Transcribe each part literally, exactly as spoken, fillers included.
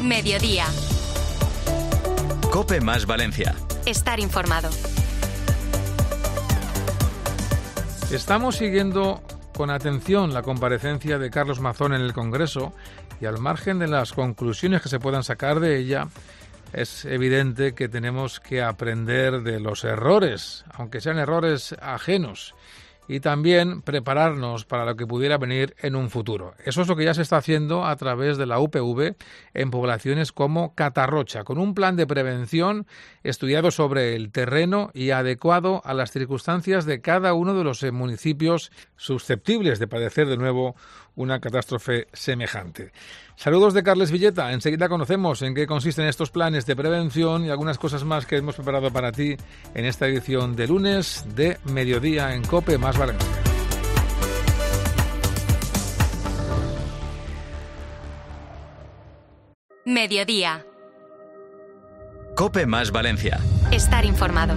Mediodía. COPE más Valencia. Estar informado. Estamos siguiendo con atención la comparecencia de Carlos Mazón en el Congreso y al margen de las conclusiones que se puedan sacar de ella, es evidente que tenemos que aprender de los errores, aunque sean errores ajenos, y también prepararnos para lo que pudiera venir en un futuro. Eso es lo que ya se está haciendo a través de la U P V en poblaciones como Catarrocha, con un plan de prevención estudiado sobre el terreno y adecuado a las circunstancias de cada uno de los municipios susceptibles de padecer de nuevo una catástrofe semejante. Saludos de Carles Villeta. Enseguida conocemos en qué consisten estos planes de prevención y algunas cosas más que hemos preparado para ti en esta edición de lunes de Mediodía en COPE más Valencia. Mediodía. COPE más Valencia. Estar informado.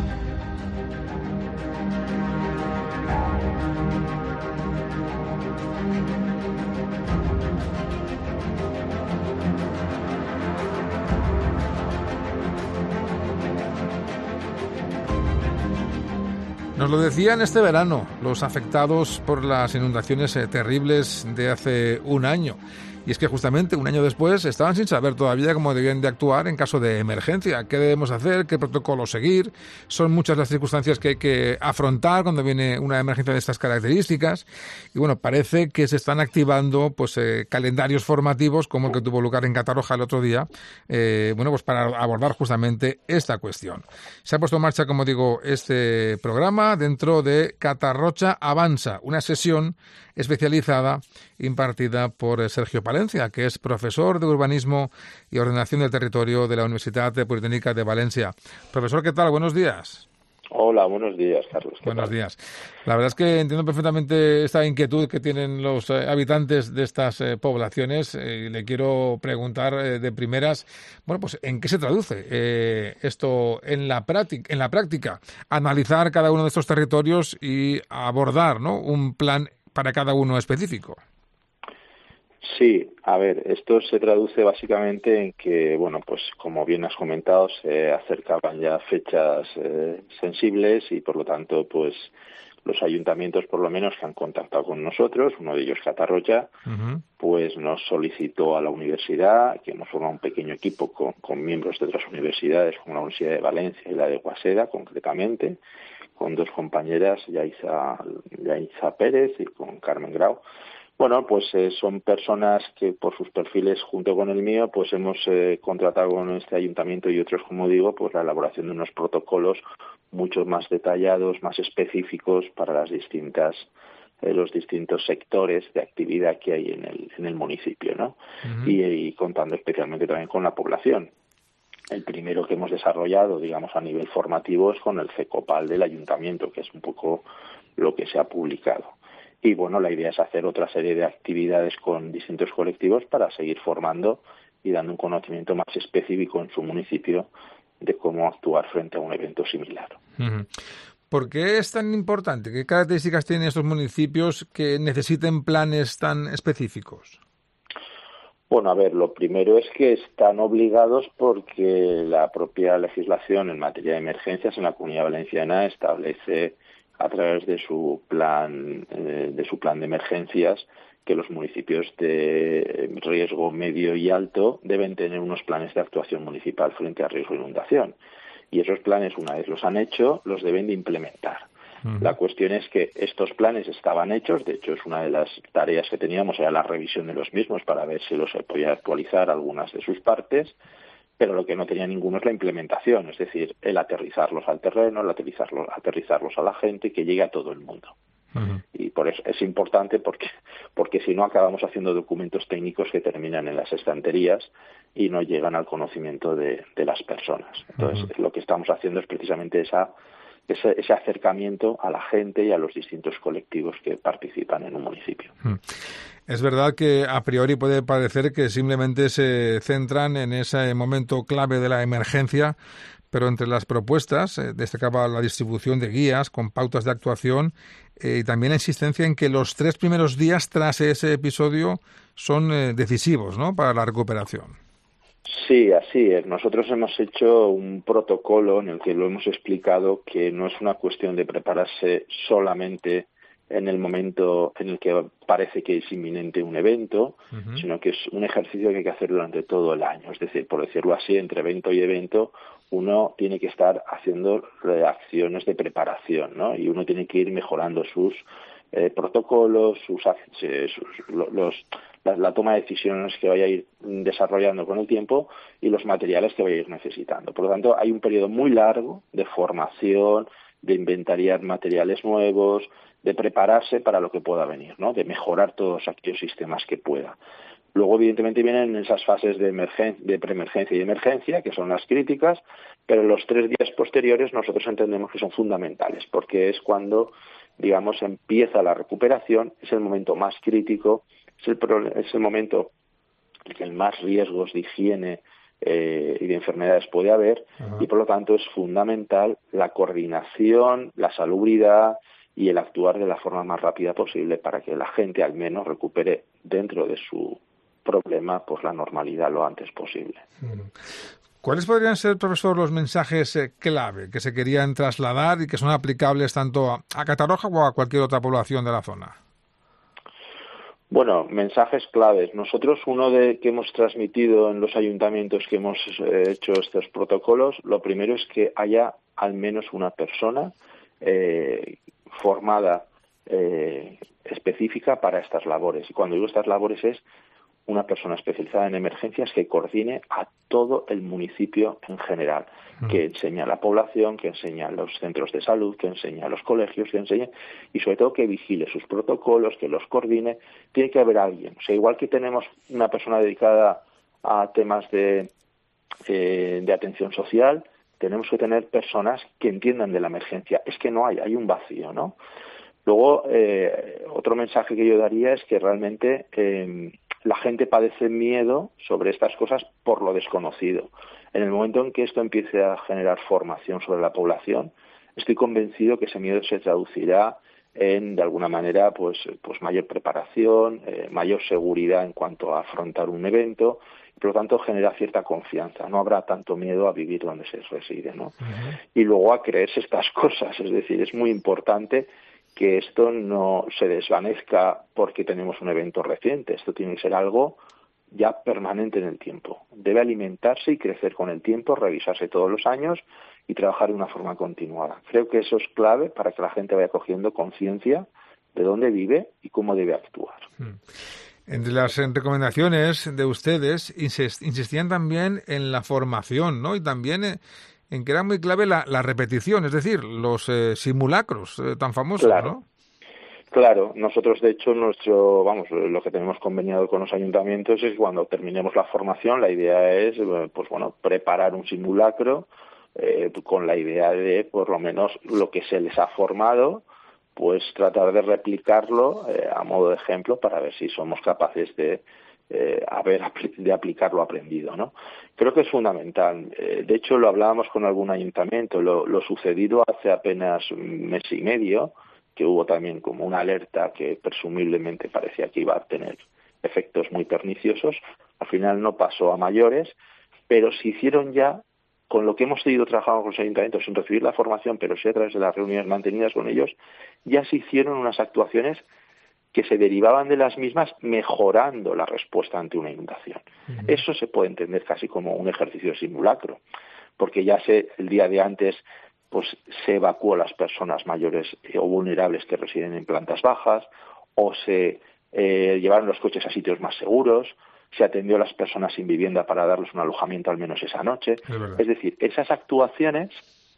Nos lo decían este verano los afectados por las inundaciones eh, terribles de hace un año. Y es que justamente un año después estaban sin saber todavía cómo debían de actuar en caso de emergencia. ¿Qué debemos hacer? ¿Qué protocolo seguir? Son muchas las circunstancias que hay que afrontar cuando viene una emergencia de estas características. Y bueno, parece que se están activando pues eh, calendarios formativos como el que tuvo lugar en Catarroja el otro día, eh, bueno, pues para abordar justamente esta cuestión. Se ha puesto en marcha, como digo, este programa dentro de Catarrocha Avanza, una sesión especializada impartida por Sergio Palencia, que es profesor de Urbanismo y Ordenación del Territorio de la Universidad Politécnica de Valencia. Profesor, ¿qué tal? Buenos días. Hola, buenos días, Carlos. Buenos tal? días. La verdad es que entiendo perfectamente esta inquietud que tienen los eh, habitantes de estas eh, poblaciones eh, y le quiero preguntar eh, de primeras, bueno, pues ¿en qué se traduce eh, esto en la práctica? En la práctica, analizar cada uno de estos territorios y abordar, ¿no?, un plan para cada uno específico. Sí, a ver, esto se traduce básicamente en que, bueno, pues como bien has comentado, se acercaban ya fechas eh, sensibles y por lo tanto, pues los ayuntamientos, por lo menos, que han contactado con nosotros, uno de ellos Catarrocha, uh-huh. pues nos solicitó a la universidad, que hemos formado un pequeño equipo con, con miembros de otras universidades, como la Universidad de Valencia y la de Waseda, concretamente, con dos compañeras, Yaiza, Yaiza Pérez y con Carmen Grau. Bueno, pues eh, son personas que por sus perfiles, junto con el mío, pues hemos eh, contratado con este ayuntamiento y otros, como digo, pues la elaboración de unos protocolos mucho más detallados, más específicos para las distintas eh, los distintos sectores de actividad que hay en el en el municipio, ¿no? Uh-huh. Y, y contando especialmente también con la población. El primero que hemos desarrollado, digamos, a nivel formativo es con el CECOPAL del ayuntamiento, que es un poco lo que se ha publicado. Y bueno, la idea es hacer otra serie de actividades con distintos colectivos para seguir formando y dando un conocimiento más específico en su municipio de cómo actuar frente a un evento similar. Uh-huh. ¿Por qué es tan importante? ¿Qué características tienen estos municipios que necesiten planes tan específicos? Bueno, a ver, lo primero es que están obligados porque la propia legislación en materia de emergencias en la Comunidad Valenciana establece a través de su plan eh, de su plan de emergencias que los municipios de riesgo medio y alto deben tener unos planes de actuación municipal frente a riesgo de inundación. Y esos planes, una vez los han hecho, los deben de implementar. Uh-huh. La cuestión es que estos planes estaban hechos, de hecho es una de las tareas que teníamos, era la revisión de los mismos para ver si los se podía actualizar algunas de sus partes, pero lo que no tenía ninguno es la implementación, es decir, el aterrizarlos al terreno, el aterrizarlos, aterrizarlos a la gente y que llegue a todo el mundo. Uh-huh. Y por eso es importante porque porque si no acabamos haciendo documentos técnicos que terminan en las estanterías y no llegan al conocimiento de, de las personas. Entonces, uh-huh. lo que estamos haciendo es precisamente esa ese, ese acercamiento a la gente y a los distintos colectivos que participan en un municipio. Uh-huh. Es verdad que a priori puede parecer que simplemente se centran en ese momento clave de la emergencia, pero entre las propuestas eh, destacaba la distribución de guías con pautas de actuación eh, y también la insistencia en que los tres primeros días tras ese episodio son eh, decisivos, ¿no?, para la recuperación. Sí, así es. Nosotros hemos hecho un protocolo en el que lo hemos explicado que no es una cuestión de prepararse solamente en el momento en el que parece que es inminente un evento, uh-huh. sino que es un ejercicio que hay que hacer durante todo el año. Es decir, por decirlo así, entre evento y evento uno tiene que estar haciendo acciones de preparación, ¿no? Y uno tiene que ir mejorando sus eh, protocolos, sus, sus los, la, la toma de decisiones que vaya a ir desarrollando con el tiempo y los materiales que vaya a ir necesitando. Por lo tanto, hay un periodo muy largo de formación, de inventariar materiales nuevos, de prepararse para lo que pueda venir, ¿no? De mejorar todos aquellos sistemas que pueda. Luego, evidentemente, vienen esas fases de, emergen- de preemergencia y emergencia, que son las críticas, pero los tres días posteriores nosotros entendemos que son fundamentales, porque es cuando, digamos, empieza la recuperación, es el momento más crítico, es el, pro- es el momento en el que más riesgos de higiene eh, y de enfermedades puede haber, uh-huh. y por lo tanto es fundamental la coordinación, la salubridad y el actuar de la forma más rápida posible para que la gente al menos recupere dentro de su problema pues la normalidad lo antes posible. ¿Cuáles podrían ser, profesor, los mensajes eh, clave que se querían trasladar y que son aplicables tanto a, a Catarroja o a cualquier otra población de la zona? Bueno, mensajes claves. Nosotros, uno de que hemos transmitido en los ayuntamientos que hemos eh, hecho estos protocolos, lo primero es que haya al menos una persona eh, formada eh, específica para estas labores. Y cuando digo estas labores es una persona especializada en emergencias que coordine a todo el municipio en general, mm. que enseñe a la población, que enseñe a los centros de salud, que enseñe a los colegios, que enseñe y sobre todo que vigile sus protocolos, que los coordine. Tiene que haber alguien. O sea, igual que tenemos una persona dedicada a temas de, eh, de atención social, tenemos que tener personas que entiendan de la emergencia. Es que no hay, hay un vacío, ¿no? Luego, eh, otro mensaje que yo daría es que realmente eh, la gente padece miedo sobre estas cosas por lo desconocido. En el momento en que esto empiece a generar formación sobre la población, estoy convencido que ese miedo se traducirá en, de alguna manera, pues, pues mayor preparación, eh, mayor seguridad en cuanto a afrontar un evento, y por lo tanto genera cierta confianza. No habrá tanto miedo a vivir donde se reside, ¿no? Uh-huh. Y luego a creerse estas cosas, es decir, es muy importante que esto no se desvanezca porque tenemos un evento reciente. Esto tiene que ser algo ya permanente en el tiempo. Debe alimentarse y crecer con el tiempo, revisarse todos los años y trabajar de una forma continuada. Creo que eso es clave para que la gente vaya cogiendo conciencia de dónde vive y cómo debe actuar. Entre las recomendaciones de ustedes insistían también en la formación, ¿no? Y también en que era muy clave la, la repetición, es decir, los eh, simulacros eh, tan famosos, claro. ¿no? Claro, nosotros de hecho nuestro, vamos, lo que tenemos conveniado con los ayuntamientos es que cuando terminemos la formación, la idea es, pues bueno, preparar un simulacro eh, con la idea de, por lo menos, lo que se les ha formado, pues tratar de replicarlo eh, a modo de ejemplo para ver si somos capaces de eh, haber de aplicar lo aprendido, ¿no? Creo que es fundamental. Eh, de hecho, lo hablábamos con algún ayuntamiento. Lo, lo sucedido hace apenas un mes y medio, que hubo también como una alerta que presumiblemente parecía que iba a tener efectos muy perniciosos. Al final no pasó a mayores, pero se hicieron ya, con lo que hemos seguido trabajando con los ayuntamientos sin recibir la formación, pero sí a través de las reuniones mantenidas con ellos, ya se hicieron unas actuaciones que se derivaban de las mismas, mejorando la respuesta ante una inundación. Uh-huh. Eso se puede entender casi como un ejercicio de simulacro, porque ya sé, el día de antes pues se evacuó a las personas mayores o vulnerables que residen en plantas bajas, o se eh, llevaron los coches a sitios más seguros, se atendió a las personas sin vivienda para darles un alojamiento al menos esa noche. Es, es decir, esas actuaciones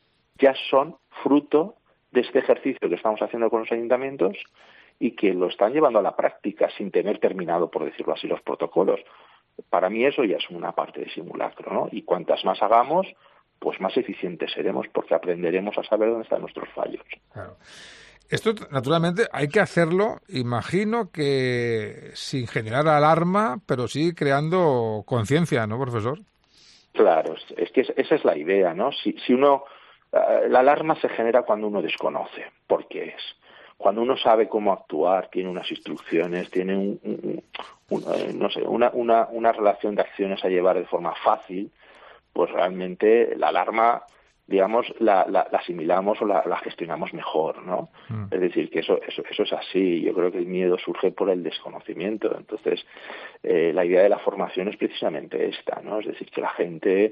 ya son fruto de este ejercicio que estamos haciendo con los ayuntamientos y que lo están llevando a la práctica sin tener terminado, por decirlo así, los protocolos. Para mí eso ya es una parte de simulacro, ¿no? Y cuantas más hagamos, pues más eficientes seremos porque aprenderemos a saber dónde están nuestros fallos. Claro. Esto, naturalmente, hay que hacerlo, imagino que sin generar alarma, pero sí creando conciencia, ¿no, profesor? Claro, es que esa es la idea, ¿no? Si, si uno, uh, la alarma se genera cuando uno desconoce por qué es. Cuando uno sabe cómo actuar, tiene unas instrucciones, tiene un, un, un, no sé, una, una, una relación de acciones a llevar de forma fácil, pues realmente la alarma, digamos, la, la, la asimilamos o la, la gestionamos mejor, ¿no? Mm. Es decir, que eso, eso, eso es así. Yo creo que el miedo surge por el desconocimiento. Entonces, eh, la idea de la formación es precisamente esta, ¿no? Es decir, que la gente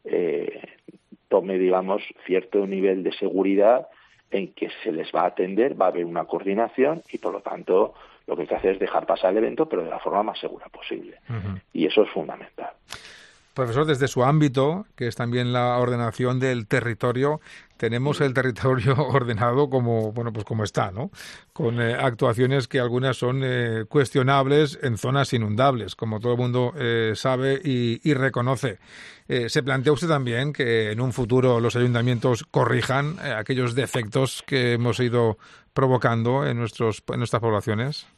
eh, tome, digamos, cierto nivel de seguridad en que se les va a atender, va a haber una coordinación y, por lo tanto, lo que hay que hacer es dejar pasar el evento, pero de la forma más segura posible. Uh-huh. Y eso es fundamental. Profesor, desde su ámbito, que es también la ordenación del territorio, tenemos el territorio ordenado como, bueno, pues como está, ¿no? Con eh, actuaciones que algunas son eh, cuestionables en zonas inundables, como todo el mundo eh, sabe y, y reconoce. Eh, ¿Se plantea usted también que en un futuro los ayuntamientos corrijan eh, aquellos defectos que hemos ido provocando en, nuestros, en nuestras poblaciones?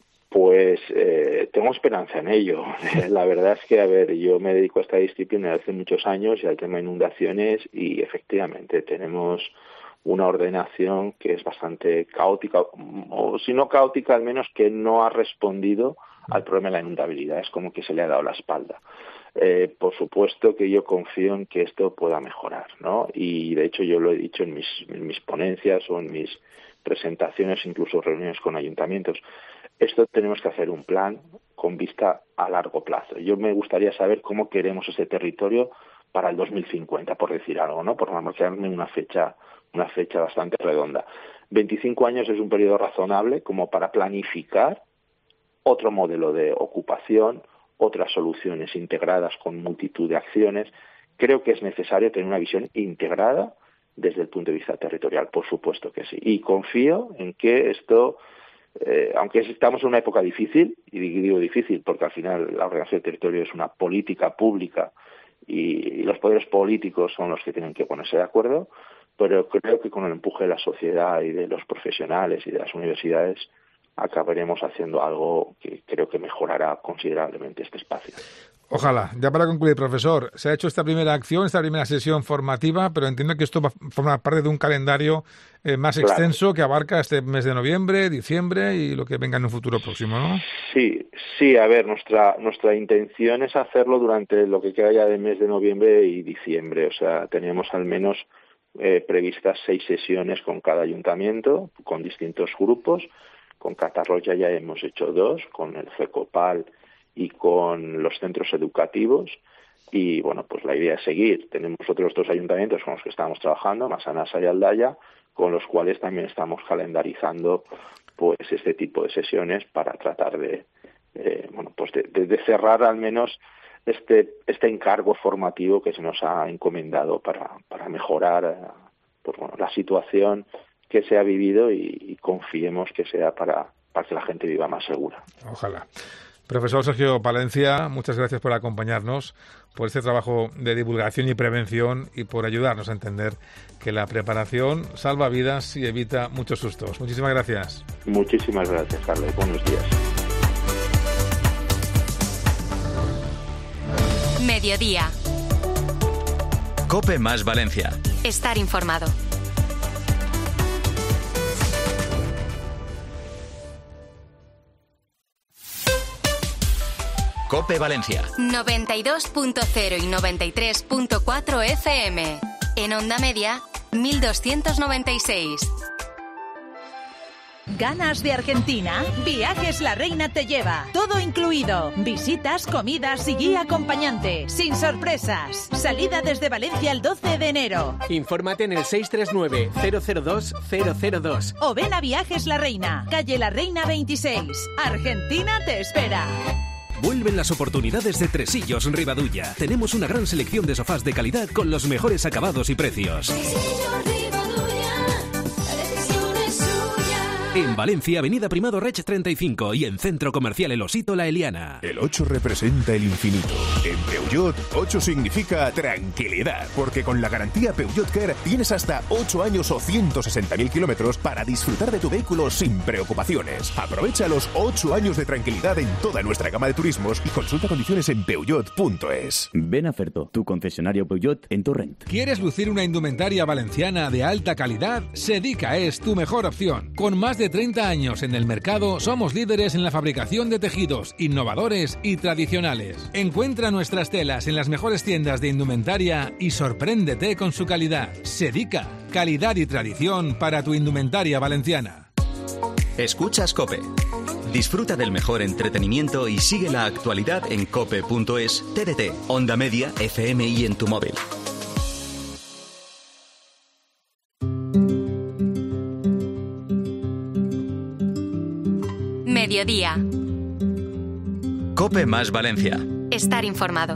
Pues eh, tengo esperanza en ello. La verdad es que, a ver, yo me dedico a esta disciplina hace muchos años y al tema de inundaciones y efectivamente tenemos una ordenación que es bastante caótica, o si no caótica, al menos que no ha respondido al problema de la inundabilidad. Es como que se le ha dado la espalda. Eh, por supuesto que yo confío en que esto pueda mejorar, ¿no? Y de hecho yo lo he dicho en mis, en mis ponencias o en mis presentaciones, incluso reuniones con ayuntamientos. Esto tenemos que hacer un plan con vista a largo plazo. Yo me gustaría saber cómo queremos ese territorio para el dos mil cincuenta, por decir algo, ¿no? Por marcarme una fecha, una fecha bastante redonda. veinticinco años es un periodo razonable como para planificar otro modelo de ocupación, otras soluciones integradas con multitud de acciones. Creo que es necesario tener una visión integrada desde el punto de vista territorial, por supuesto que sí. Y confío en que esto, eh, aunque estamos en una época difícil, y digo difícil porque al final la ordenación del territorio es una política pública y, y los poderes políticos son los que tienen que ponerse de acuerdo, pero creo que con el empuje de la sociedad y de los profesionales y de las universidades acabaremos haciendo algo que creo que mejorará considerablemente este espacio. Ojalá. Ya para concluir, profesor, se ha hecho esta primera acción, esta primera sesión formativa, pero entiendo que esto va a formar parte de un calendario eh, más claro. extenso que abarca este mes de noviembre, diciembre y lo que venga en un futuro próximo, ¿no? Sí, sí. A ver, nuestra nuestra intención es hacerlo durante lo que queda ya del mes de noviembre y diciembre. O sea, teníamos al menos eh, previstas seis sesiones con cada ayuntamiento, con distintos grupos. Con Catarroya ya hemos hecho dos, con el FECOPAL y con los centros educativos. Y, bueno, pues la idea es seguir. Tenemos otros dos ayuntamientos con los que estamos trabajando, Massanassa y Aldaya, con los cuales también estamos calendarizando pues este tipo de sesiones para tratar de, eh, bueno, pues de, de, de cerrar al menos este este encargo formativo que se nos ha encomendado para, para mejorar pues, bueno, la situación que se ha vivido y, y confiemos que sea para, para que la gente viva más segura. Ojalá. Profesor Sergio Palencia, muchas gracias por acompañarnos, por este trabajo de divulgación y prevención y por ayudarnos a entender que la preparación salva vidas y evita muchos sustos. Muchísimas gracias. Muchísimas gracias, Carlos. Buenos días. Mediodía. COPE más Valencia. Estar informado. COPE Valencia. noventa y dos punto cero y noventa y tres punto cuatro F M. En onda media, mil doscientos noventa y seis. ¿Ganas de Argentina? Viajes La Reina te lleva. Todo incluido. Visitas, comidas y guía acompañante. Sin sorpresas. Salida desde Valencia el doce de enero. Infórmate en el seis tres nueve, cero cero dos, cero cero dos. O ven a Viajes La Reina. Calle La Reina veintiséis. Argentina te espera. Vuelven las oportunidades de Tresillos Ribadulla. Tenemos una gran selección de sofás de calidad con los mejores acabados y precios. En Valencia, Avenida Primado Reig treinta y cinco y en Centro Comercial El Osito La Eliana. El ocho representa el infinito. En Peugeot, ocho significa tranquilidad, porque con la garantía Peugeot Care tienes hasta ocho años o ciento sesenta mil kilómetros para disfrutar de tu vehículo sin preocupaciones. Aprovecha los ocho años de tranquilidad en toda nuestra gama de turismos y consulta condiciones en peugeot punto es. Ven a Ferto, tu concesionario Peugeot en Torrent. ¿Quieres lucir una indumentaria valenciana de alta calidad? Sedica es tu mejor opción. Con más de de treinta años en el mercado, somos líderes en la fabricación de tejidos innovadores y tradicionales. Encuentra nuestras telas en las mejores tiendas de indumentaria y sorpréndete con su calidad. Sedica, calidad y tradición para tu indumentaria valenciana. Escuchas COPE. Disfruta del mejor entretenimiento y sigue la actualidad en cope punto es, T D T, Onda Media, F M y en tu móvil. Mediodía. COPE más Valencia. Estar informado.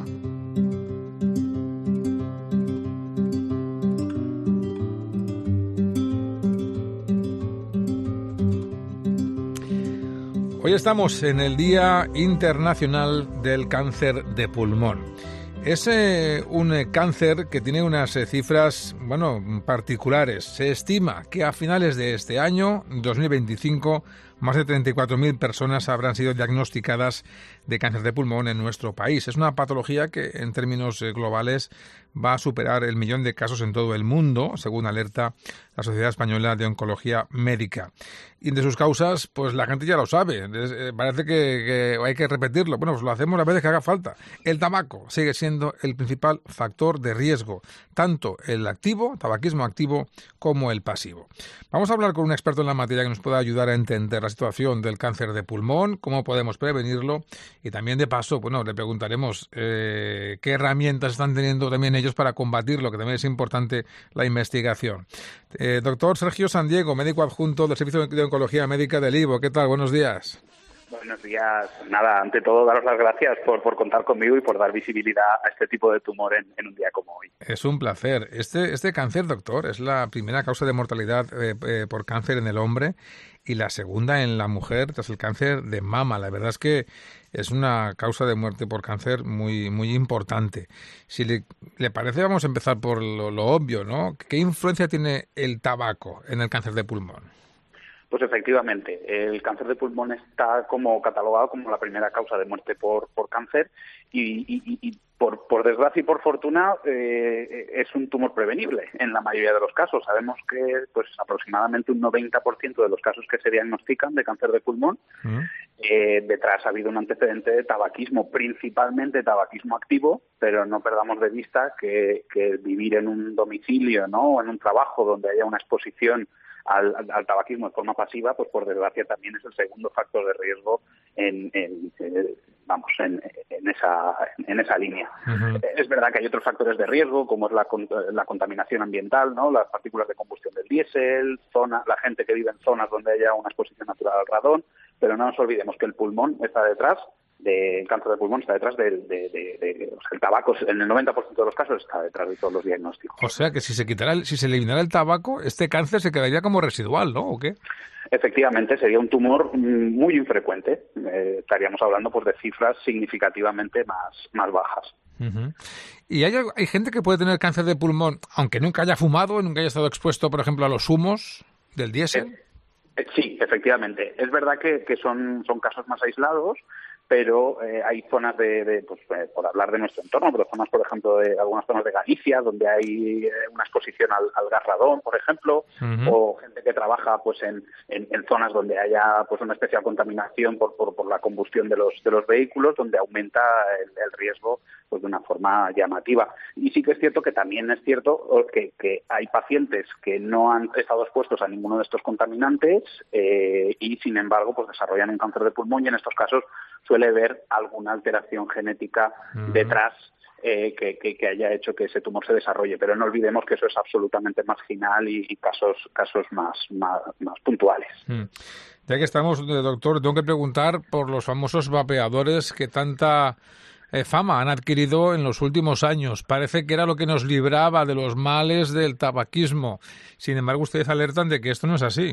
Hoy estamos en el Día Internacional del Cáncer de Pulmón. Es eh, un eh, cáncer que tiene unas eh, cifras, bueno, particulares. Se estima que a finales de este año, dos mil veinticinco, más de treinta y cuatro mil personas habrán sido diagnosticadas de cáncer de pulmón en nuestro país. Es una patología que, en términos eh, globales, va a superar el millón de casos en todo el mundo, según alerta la Sociedad Española de Oncología Médica. Y de sus causas, pues la gente ya lo sabe. Es, eh, parece que, que hay que repetirlo. Bueno, pues lo hacemos las veces que haga falta. El tabaco sigue siendo el principal factor de riesgo, tanto el activo, tabaquismo activo, como el pasivo. Vamos a hablar con un experto en la materia que nos pueda ayudar a entender la situación del cáncer de pulmón, cómo podemos prevenirlo, y también de paso, bueno, le preguntaremos eh, qué herramientas están teniendo también ellos para combatirlo, que también es importante la investigación. Eh, doctor Sergio Sandiego, médico adjunto del Servicio de Oncología Médica del I V O. ¿Qué tal? Buenos días. Buenos días. Nada, ante todo, daros las gracias por, por contar conmigo y por dar visibilidad a este tipo de tumor en, en un día como hoy. Es un placer. Este, este cáncer, doctor, es la primera causa de mortalidad eh, eh, por cáncer en el hombre y la segunda en la mujer tras el cáncer de mama. La verdad es que es una causa de muerte por cáncer muy, muy importante. Si le, le parece, vamos a empezar por lo, lo obvio, ¿no? ¿Qué influencia tiene el tabaco en el cáncer de pulmón? Pues efectivamente, el cáncer de pulmón está como catalogado como la primera causa de muerte por, por cáncer y, y, y por, por desgracia y por fortuna eh, es un tumor prevenible en la mayoría de los casos. Sabemos que pues aproximadamente un noventa por ciento de los casos que se diagnostican de cáncer de pulmón, ¿Mm? eh, detrás ha habido un antecedente de tabaquismo, principalmente tabaquismo activo, pero no perdamos de vista que, que vivir en un domicilio, ¿no?, o en un trabajo donde haya una exposición Al, al, al tabaquismo de forma pasiva, pues por desgracia también es el segundo factor de riesgo en, en, en vamos en, en esa en esa línea. Uh-huh. Es verdad que hay otros factores de riesgo, como es la, la contaminación ambiental, ¿no?, las partículas de combustión del diésel, zona, la gente que vive en zonas donde haya una exposición natural al radón, pero no nos olvidemos que el pulmón está detrás. del cáncer de pulmón está detrás del de, de, de, de, o sea, el tabaco en el noventa por ciento de los casos está detrás de todos los diagnósticos. O sea que si se quitara el, si se eliminara el tabaco, este cáncer se quedaría como residual, ¿no? ¿O qué? Efectivamente, sería un tumor muy infrecuente. Eh, estaríamos hablando pues de cifras significativamente más, más bajas. Uh-huh. ¿Y hay, hay gente que puede tener cáncer de pulmón aunque nunca haya fumado, nunca haya estado expuesto, por ejemplo, a los humos del diésel? Eh, Sí, efectivamente. Es verdad que, que son, son casos más aislados, pero eh, hay zonas de, de pues, eh, por hablar de nuestro entorno, pero zonas, por ejemplo, de algunas zonas de Galicia, donde hay eh, una exposición al, al gas radón, por ejemplo, uh-huh. o gente que trabaja pues en, en, en zonas donde haya pues una especial contaminación por, por, por la combustión de los, de los vehículos, donde aumenta el, el riesgo pues de una forma llamativa. Y sí que es cierto que también es cierto que, que hay pacientes que no han estado expuestos a ninguno de estos contaminantes eh, y, sin embargo, pues desarrollan un cáncer de pulmón, y en estos casos suele haber alguna alteración genética uh-huh. detrás eh, que, que, que haya hecho que ese tumor se desarrolle. Pero no olvidemos que eso es absolutamente marginal y, y casos casos más, más, más puntuales. Uh-huh. Ya que estamos, doctor, tengo que preguntar por los famosos vapeadores que tanta eh, fama han adquirido en los últimos años. Parece que era lo que nos libraba de los males del tabaquismo. Sin embargo, ustedes alertan de que esto no es así.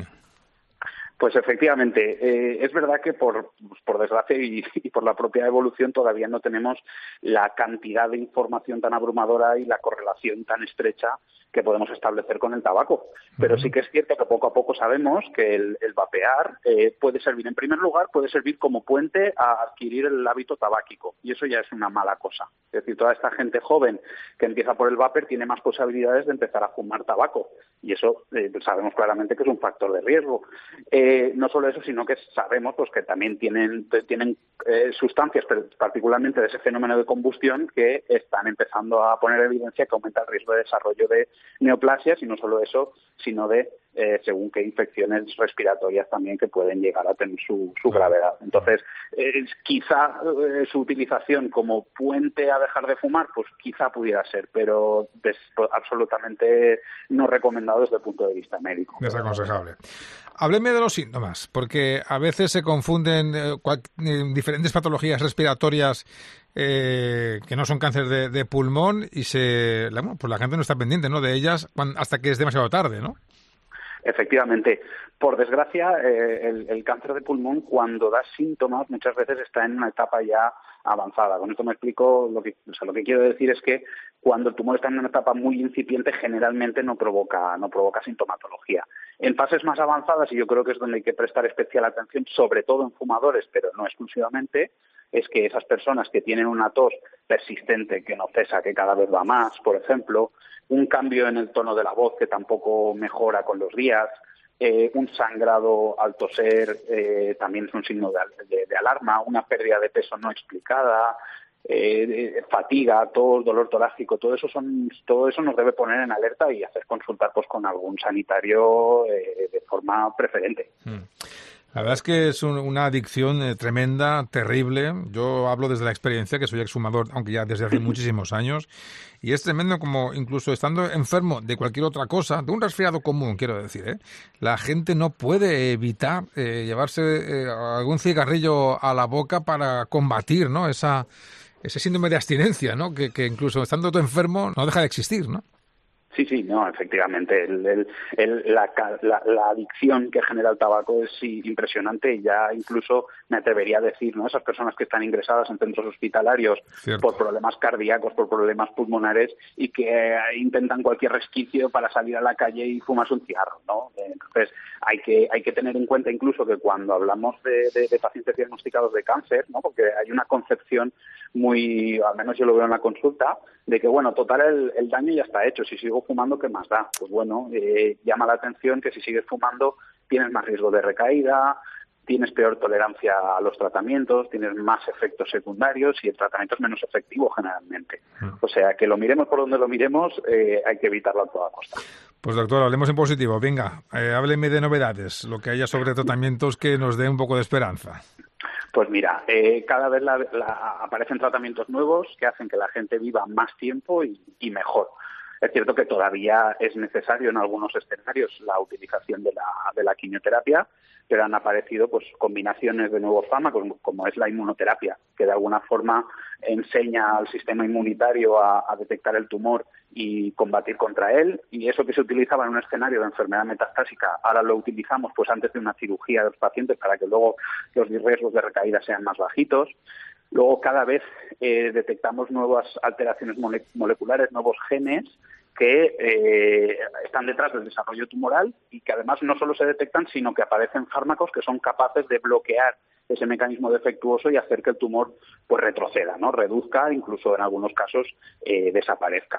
Pues efectivamente, eh, es verdad que por, por desgracia y, y por la propia evolución todavía no tenemos la cantidad de información tan abrumadora y la correlación tan estrecha que podemos establecer con el tabaco. Pero sí que es cierto que poco a poco sabemos que el, el vapear eh, puede servir, en primer lugar, puede servir como puente a adquirir el hábito tabáquico, y eso ya es una mala cosa. Es decir, toda esta gente joven que empieza por el vapor tiene más posibilidades de empezar a fumar tabaco, y eso eh, sabemos claramente que es un factor de riesgo. Eh, Eh, no solo eso, sino que sabemos pues que también tienen, tienen eh, sustancias, particularmente de ese fenómeno de combustión, que están empezando a poner evidencia que aumenta el riesgo de desarrollo de neoplasias, y no solo eso, sino de eh, según qué infecciones respiratorias también que pueden llegar a tener su, su gravedad. Entonces, eh, quizá eh, su utilización como puente a dejar de fumar, pues quizá pudiera ser, pero des, absolutamente no recomendado desde el punto de vista médico. Desaconsejable. Hábleme de los síntomas, porque a veces se confunden eh, cual, eh, diferentes patologías respiratorias eh, que no son cáncer de, de pulmón, y se, la, bueno, pues la gente no está pendiente, ¿no?, de ellas cuando, hasta que es demasiado tarde, ¿no? Efectivamente. Por desgracia, eh, el, el cáncer de pulmón, cuando da síntomas, muchas veces está en una etapa ya avanzada. Con esto me explico, lo que, o sea, lo que quiero decir es que cuando el tumor está en una etapa muy incipiente, generalmente no provoca, no provoca sintomatología. En fases más avanzadas, y yo creo que es donde hay que prestar especial atención, sobre todo en fumadores, pero no exclusivamente, es que esas personas que tienen una tos persistente, que no cesa, que cada vez va más, por ejemplo, un cambio en el tono de la voz que tampoco mejora con los días, eh, un sangrado al toser eh, también es un signo de, de, de alarma, una pérdida de peso no explicada, eh, fatiga, tos, dolor torácico, todo eso son, todo eso nos debe poner en alerta y hacer consultar pues con algún sanitario eh, de forma preferente. Mm. La verdad es que es un, una adicción eh, tremenda, terrible. Yo hablo desde la experiencia, que soy exfumador, aunque ya desde hace muchísimos años, y es tremendo como incluso estando enfermo de cualquier otra cosa, de un resfriado común, quiero decir, ¿eh? La gente no puede evitar eh, llevarse eh, algún cigarrillo a la boca para combatir, ¿no?, esa ese síndrome de abstinencia, ¿no?, que, que incluso estando todo enfermo no deja de existir, ¿no? Sí, sí, no, efectivamente. El, el, el, la, la, la adicción que genera el tabaco es sí, impresionante, y ya incluso me atrevería a decir, ¿no?, esas personas que están ingresadas en centros hospitalarios Cierto. por problemas cardíacos, por problemas pulmonares, y que eh, intentan cualquier resquicio para salir a la calle y fumarse un cigarro, ¿no? Entonces hay que hay que tener en cuenta incluso que cuando hablamos de, de, de pacientes diagnosticados de cáncer, ¿no?, porque hay una concepción muy, al menos yo lo veo en la consulta, de que, bueno, total, el, el daño ya está hecho, si sigo fumando, ¿qué más da? Pues bueno, eh, llama la atención que si sigues fumando tienes más riesgo de recaída, tienes peor tolerancia a los tratamientos, tienes más efectos secundarios y el tratamiento es menos efectivo generalmente. O sea, que lo miremos por donde lo miremos, eh, hay que evitarlo a toda costa. Pues doctor, hablemos en positivo. Venga, eh, hábleme de novedades, lo que haya sobre tratamientos que nos dé un poco de esperanza. Pues mira, eh, cada vez la, la, aparecen tratamientos nuevos que hacen que la gente viva más tiempo y, y mejor. Es cierto que todavía es necesario en algunos escenarios la utilización de la, de la quimioterapia, pero han aparecido pues combinaciones de nuevos fármacos, como es la inmunoterapia, que de alguna forma enseña al sistema inmunitario a, a detectar el tumor y combatir contra él, y eso que se utilizaba en un escenario de enfermedad metastásica, ahora lo utilizamos pues antes de una cirugía de los pacientes para que luego los riesgos de recaída sean más bajitos. Luego cada vez eh, detectamos nuevas alteraciones mole- moleculares, nuevos genes que eh, están detrás del desarrollo tumoral y que además no solo se detectan, sino que aparecen fármacos que son capaces de bloquear ese mecanismo defectuoso y hacer que el tumor pues retroceda, ¿no?, reduzca, incluso en algunos casos eh, desaparezca.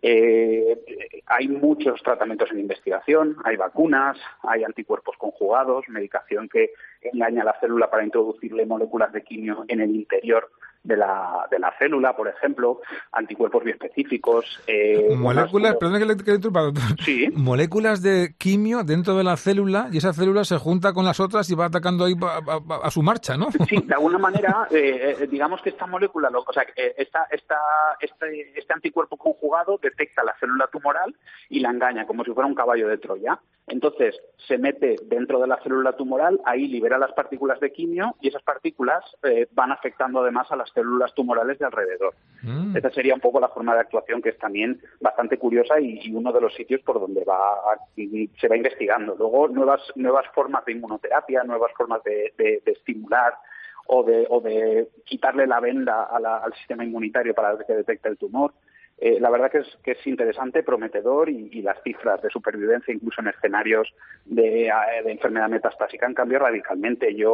Eh, hay muchos tratamientos en investigación, hay vacunas, hay anticuerpos conjugados, medicación que engaña a la célula para introducirle moléculas de quimio en el interior de la de la célula, por ejemplo, anticuerpos biespecíficos. Eh, moléculas, perdón que le, que le interrumpa, doctor. Sí. Moléculas de quimio dentro de la célula, y esa célula se junta con las otras y va atacando ahí a, a, a su marcha, ¿no? Sí, de alguna manera, eh, eh, digamos que esta molécula, o sea, eh, esta, esta, este, este anticuerpo conjugado detecta la célula tumoral y la engaña como si fuera un caballo de Troya. Entonces, se mete dentro de la célula tumoral, ahí libera las partículas de quimio y esas partículas eh, van afectando además a las células tumorales de alrededor. Mm. Esa sería un poco la forma de actuación, que es también bastante curiosa y, y uno de los sitios por donde va y se va investigando. Luego, nuevas nuevas formas de inmunoterapia, nuevas formas de, de, de estimular o de, o de quitarle la venda a la, al sistema inmunitario para que detecte el tumor. Eh, la verdad que es, que es interesante, prometedor, y, y las cifras de supervivencia, incluso en escenarios de, de enfermedad metastásica, han cambiado radicalmente. Yo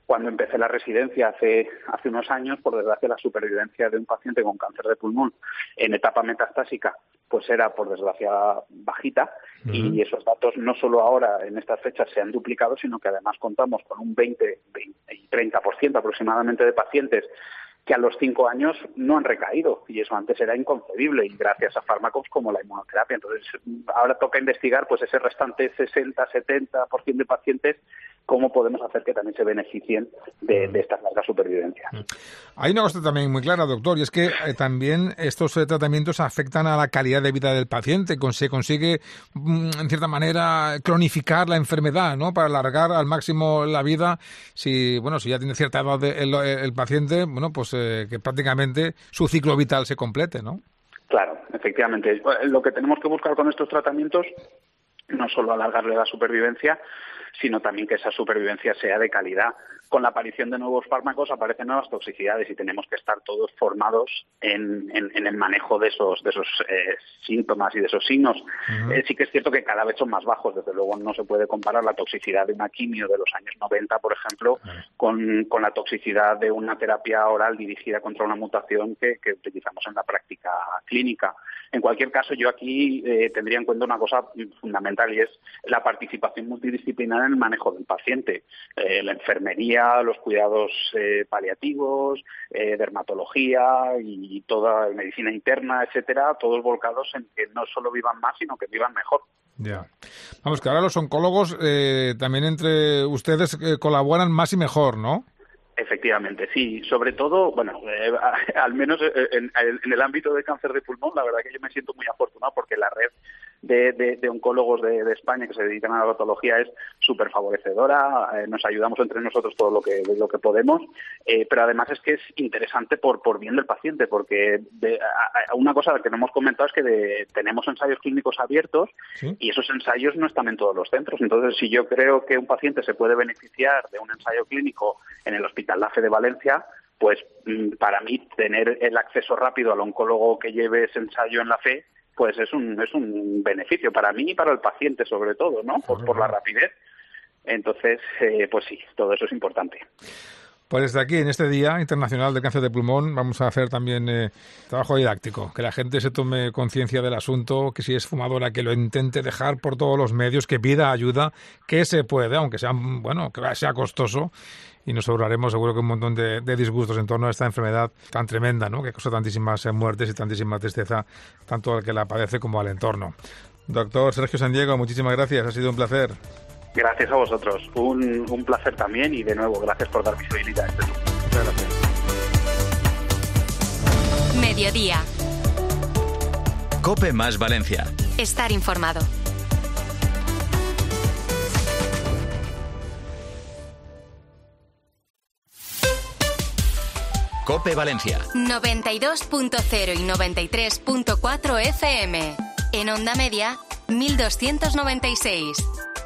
Cuando empecé la residencia hace, hace unos años, por desgracia, la supervivencia de un paciente con cáncer de pulmón en etapa metastásica pues era, por desgracia, bajita. Uh-huh. Y esos datos no solo ahora, en estas fechas, se han duplicado, sino que además contamos con un veinte, veinte y treinta por ciento aproximadamente de pacientes que a los cinco años no han recaído, y eso antes era inconcebible, y gracias a fármacos como la inmunoterapia. Entonces, ahora toca investigar pues ese restante sesenta a setenta por ciento de pacientes, cómo podemos hacer que también se beneficien de, de estas largas supervivencias. Hay una cosa también muy clara, doctor, y es que eh, también estos eh, tratamientos afectan a la calidad de vida del paciente. Se consigue, mm, en cierta manera, cronificar la enfermedad, ¿no?, para alargar al máximo la vida. Si, bueno, si ya tiene cierta edad de, el, el paciente, bueno, pues eh, que prácticamente su ciclo vital se complete, ¿no? Claro, efectivamente. Lo que tenemos que buscar con estos tratamientos no solo alargarle la supervivencia, sino también que esa supervivencia sea de calidad. Con la aparición de nuevos fármacos aparecen nuevas toxicidades y tenemos que estar todos formados en, en, en el manejo de esos de esos eh, síntomas y de esos signos. Uh-huh. Eh, sí que es cierto que cada vez son más bajos. Desde luego no se puede comparar la toxicidad de una quimio de los años noventa, por ejemplo, uh-huh. con, con la toxicidad de una terapia oral dirigida contra una mutación que, que utilizamos en la práctica clínica. En cualquier caso, yo aquí eh, tendría en cuenta una cosa fundamental, y es la participación multidisciplinar en el manejo del paciente. Eh, la enfermería, los cuidados eh, paliativos, eh, dermatología y, y toda medicina interna, etcétera, todos volcados en que no solo vivan más, sino que vivan mejor. Ya. Vamos, que ahora los oncólogos eh, también entre ustedes eh, colaboran más y mejor, ¿no? Efectivamente, sí. Sobre todo, bueno, eh, al menos en, en el ámbito de cáncer de pulmón, la verdad que yo me siento muy afortunado porque la red de, de, de oncólogos de, de España que se dedican a la hematología es súper favorecedora. Eh, nos ayudamos entre nosotros todo lo que lo que podemos, eh, pero además es que es interesante por por bien del paciente, porque de, a, a una cosa que no hemos comentado es que de, tenemos ensayos clínicos abiertos, ¿sí?, y esos ensayos no están en todos los centros. Entonces, si yo creo que un paciente se puede beneficiar de un ensayo clínico en el Hospital La Fe de Valencia, pues para mí tener el acceso rápido al oncólogo que lleve ese ensayo en La Fe, pues es un es un beneficio para mí y para el paciente sobre todo, ¿no? Por, por la rapidez. Entonces, eh, pues sí, todo eso es importante. Pues desde aquí, en este Día Internacional del Cáncer de Pulmón, vamos a hacer también eh, trabajo didáctico, que la gente se tome conciencia del asunto, que si es fumadora, que lo intente dejar por todos los medios, que pida ayuda, que se puede, aunque sea, bueno, que sea costoso, y nos ahorraremos seguro que un montón de, de disgustos en torno a esta enfermedad tan tremenda, ¿no?, que causa tantísimas muertes y tantísima tristeza, tanto al que la padece como al entorno. Doctor Sergio Sandiego, muchísimas gracias, ha sido un placer. Gracias a vosotros, un, un placer también, y de nuevo, gracias por dar visibilidad a este tema. Muchas gracias. Mediodía. COPE más Valencia. Estar informado. COPE Valencia. noventa y dos punto cero y noventa y tres punto cuatro F M. En onda media, mil doscientos noventa y seis.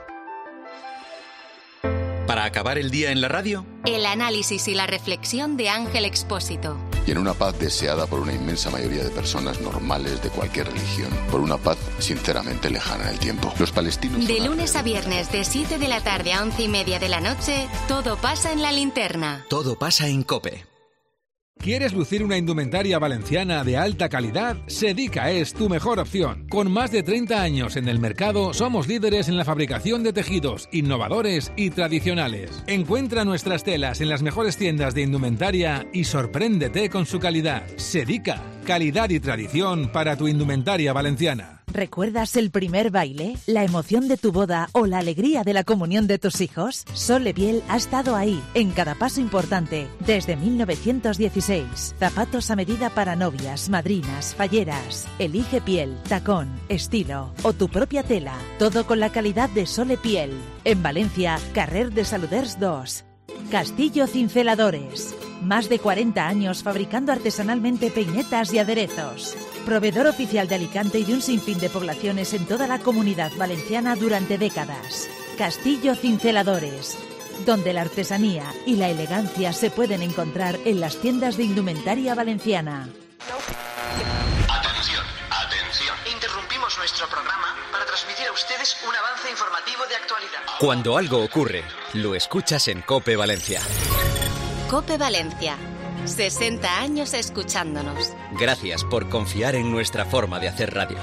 Para acabar el día en la radio, el análisis y la reflexión de Ángel Expósito. Y en una paz deseada por una inmensa mayoría de personas normales de cualquier religión, por una paz sinceramente lejana en el tiempo. Los palestinos... De lunes a viernes, de siete de la tarde a once y media de la noche, todo pasa en la linterna. Todo pasa en COPE. ¿Quieres lucir una indumentaria valenciana de alta calidad? Sedica es tu mejor opción. Con más de treinta años en el mercado, somos líderes en la fabricación de tejidos, innovadores y tradicionales. Encuentra nuestras telas en las mejores tiendas de indumentaria y sorpréndete con su calidad. Sedica, calidad y tradición para tu indumentaria valenciana. ¿Recuerdas el primer baile, la emoción de tu boda o la alegría de la comunión de tus hijos? Sole Piel ha estado ahí, en cada paso importante, desde mil novecientos dieciséis. Zapatos a medida para novias, madrinas, falleras. Elige piel, tacón, estilo o tu propia tela. Todo con la calidad de Sole Piel. En Valencia, Carrer de Saluders dos. Castillo Cinceladores. Más de cuarenta años fabricando artesanalmente peinetas y aderezos. Proveedor oficial de Alicante y de un sinfín de poblaciones en toda la comunidad valenciana durante décadas. Castillo Cinceladores, donde la artesanía y la elegancia se pueden encontrar en las tiendas de indumentaria valenciana. Atención, atención. Interrumpimos interrumpimos nuestro programa para transmitir a ustedes un avance informativo de actualidad. Cuando algo ocurre, lo escuchas en COPE Valencia. COPE Valencia. sesenta años escuchándonos. Gracias por confiar en nuestra forma de hacer radio.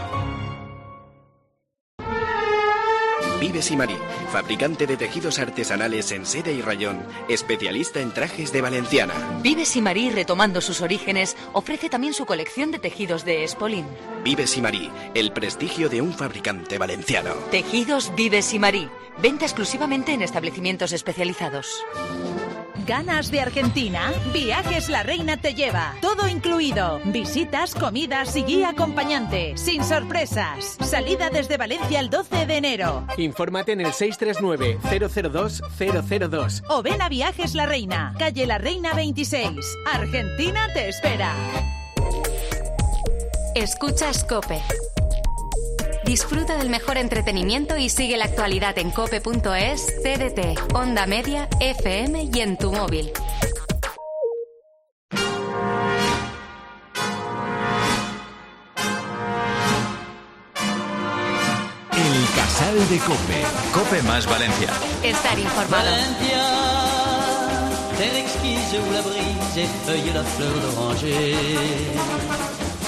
Vives y Marí, fabricante de tejidos artesanales en seda y rayón, especialista en trajes de valenciana. Vives y Marí, retomando sus orígenes, ofrece también su colección de tejidos de Espolín. Vives y Marí, el prestigio de un fabricante valenciano. Tejidos Vives y Marí, venta exclusivamente en establecimientos especializados. ¿Ganas de Argentina? Viajes La Reina te lleva. Todo incluido. Visitas, comidas y guía acompañante. Sin sorpresas. Salida desde Valencia el doce de enero. Infórmate en el seis tres nueve, cero cero dos, cero cero dos. O ven a Viajes La Reina. Calle La Reina veintiséis. Argentina te espera. Escuchas COPE. Disfruta del mejor entretenimiento y sigue la actualidad en cope punto es, T D T, Onda Media, F M y en tu móvil. El Casal de COPE. COPE más Valencia. Estar informado. Valencia, terre exquise où la brise effeuille la fleur d'oranger.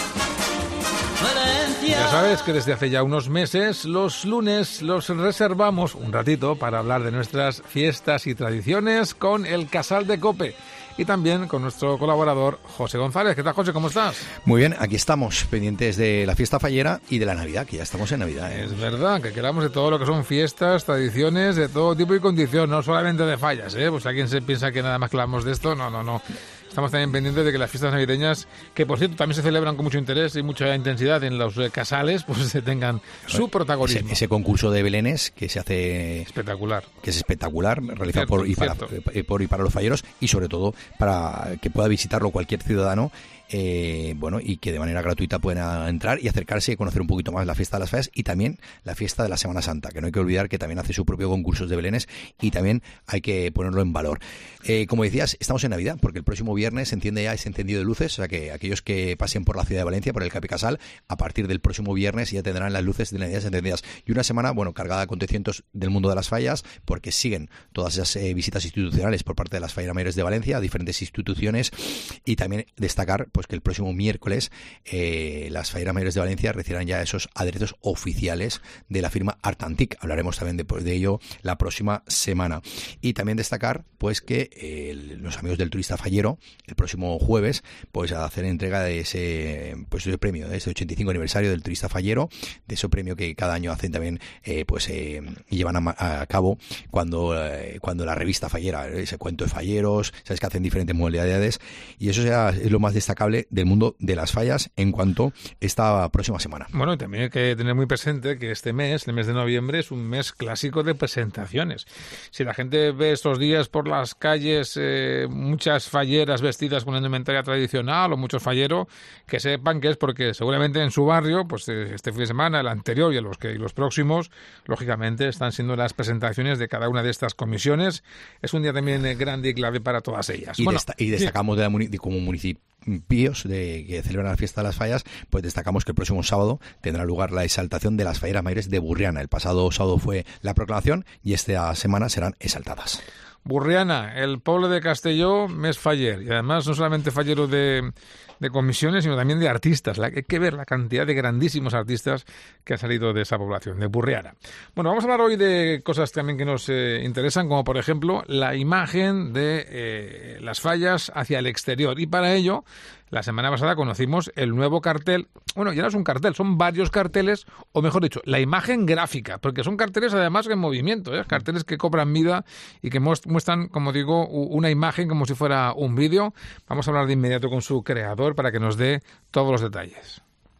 Ya sabes que desde hace ya unos meses los lunes los reservamos un ratito para hablar de nuestras fiestas y tradiciones con el Casal de COPE y también con nuestro colaborador José González. ¿Qué tal, José? ¿Cómo estás? Muy bien, aquí estamos, pendientes de la fiesta fallera y de la Navidad, que ya estamos en Navidad, ¿eh? Es verdad, que queramos de todo lo que son fiestas, tradiciones, de todo tipo y condición, no solamente de fallas, ¿eh? Pues alguien se piensa que nada más que hablamos de esto, no, no, no. Estamos también pendientes de que las fiestas navideñas, que por cierto también se celebran con mucho interés y mucha intensidad en los casales, pues se tengan su protagonismo. Ese, ese concurso de belenes que se hace... Espectacular. Que es espectacular, realizado cierto, por, y para, por y para los falleros y sobre todo para que pueda visitarlo cualquier ciudadano. Eh, bueno, y que de manera gratuita puedan entrar y acercarse y conocer un poquito más la fiesta de las fallas y también la fiesta de la Semana Santa, que no hay que olvidar que también hace su propio concurso de belenes y también hay que ponerlo en valor. Eh, como decías, estamos en Navidad porque el próximo viernes se enciende ya ese encendido de luces, o sea que aquellos que pasen por la ciudad de Valencia, por el Capicasal, a partir del próximo viernes ya tendrán las luces de Navidad encendidas. Y una semana, bueno, cargada de acontecimientos del mundo de las fallas, porque siguen todas esas eh, visitas institucionales por parte de las falleras mayores de Valencia a diferentes instituciones y también destacar pues que el próximo miércoles eh, las falleras mayores de Valencia recibirán ya esos aderezos oficiales de la firma Artantic. Hablaremos también de, de ello la próxima semana. Y también destacar pues que eh, los amigos del turista fallero el próximo jueves pues a hacer entrega de ese pues ese premio, de ese ochenta y cinco aniversario del turista fallero, de ese premio que cada año hacen también eh, pues eh, llevan a, a cabo cuando eh, cuando la revista fallera, ese cuento de falleros, sabes que hacen diferentes modalidades y eso ya es lo más destacable del mundo de las fallas en cuanto esta próxima semana. Bueno, y también hay que tener muy presente que este mes, el mes de noviembre, es un mes clásico de presentaciones. Si la gente ve estos días por las calles eh, muchas falleras vestidas con la indumentaria tradicional o muchos falleros, que sepan que es porque seguramente en su barrio, pues este fin de semana, el anterior y los que y los próximos, lógicamente están siendo las presentaciones de cada una de estas comisiones. Es un día también grande y clave para todas ellas. Y, bueno, desta- y destacamos de la muni- de como municipio Píos de que celebran la fiesta de las fallas, pues destacamos que el próximo sábado tendrá lugar la exaltación de las falleras mayores de Burriana. El pasado sábado fue la proclamación y esta semana serán exaltadas. Burriana, el pueblo de Castelló, mes faller. Y además no solamente fallero de, de comisiones, sino también de artistas. La, hay que ver la cantidad de grandísimos artistas que han salido de esa población, de Burriana. Bueno, vamos a hablar hoy de cosas también que nos eh, interesan, como por ejemplo la imagen de eh, las fallas hacia el exterior. Y para ello, la semana pasada conocimos el nuevo cartel. Bueno, ya no es un cartel, son varios carteles, o mejor dicho, la imagen gráfica, porque son carteles además en movimiento, ¿eh? Carteles que cobran vida y que muestran, como digo, una imagen como si fuera un vídeo. Vamos a hablar de inmediato con su creador para que nos dé todos los detalles.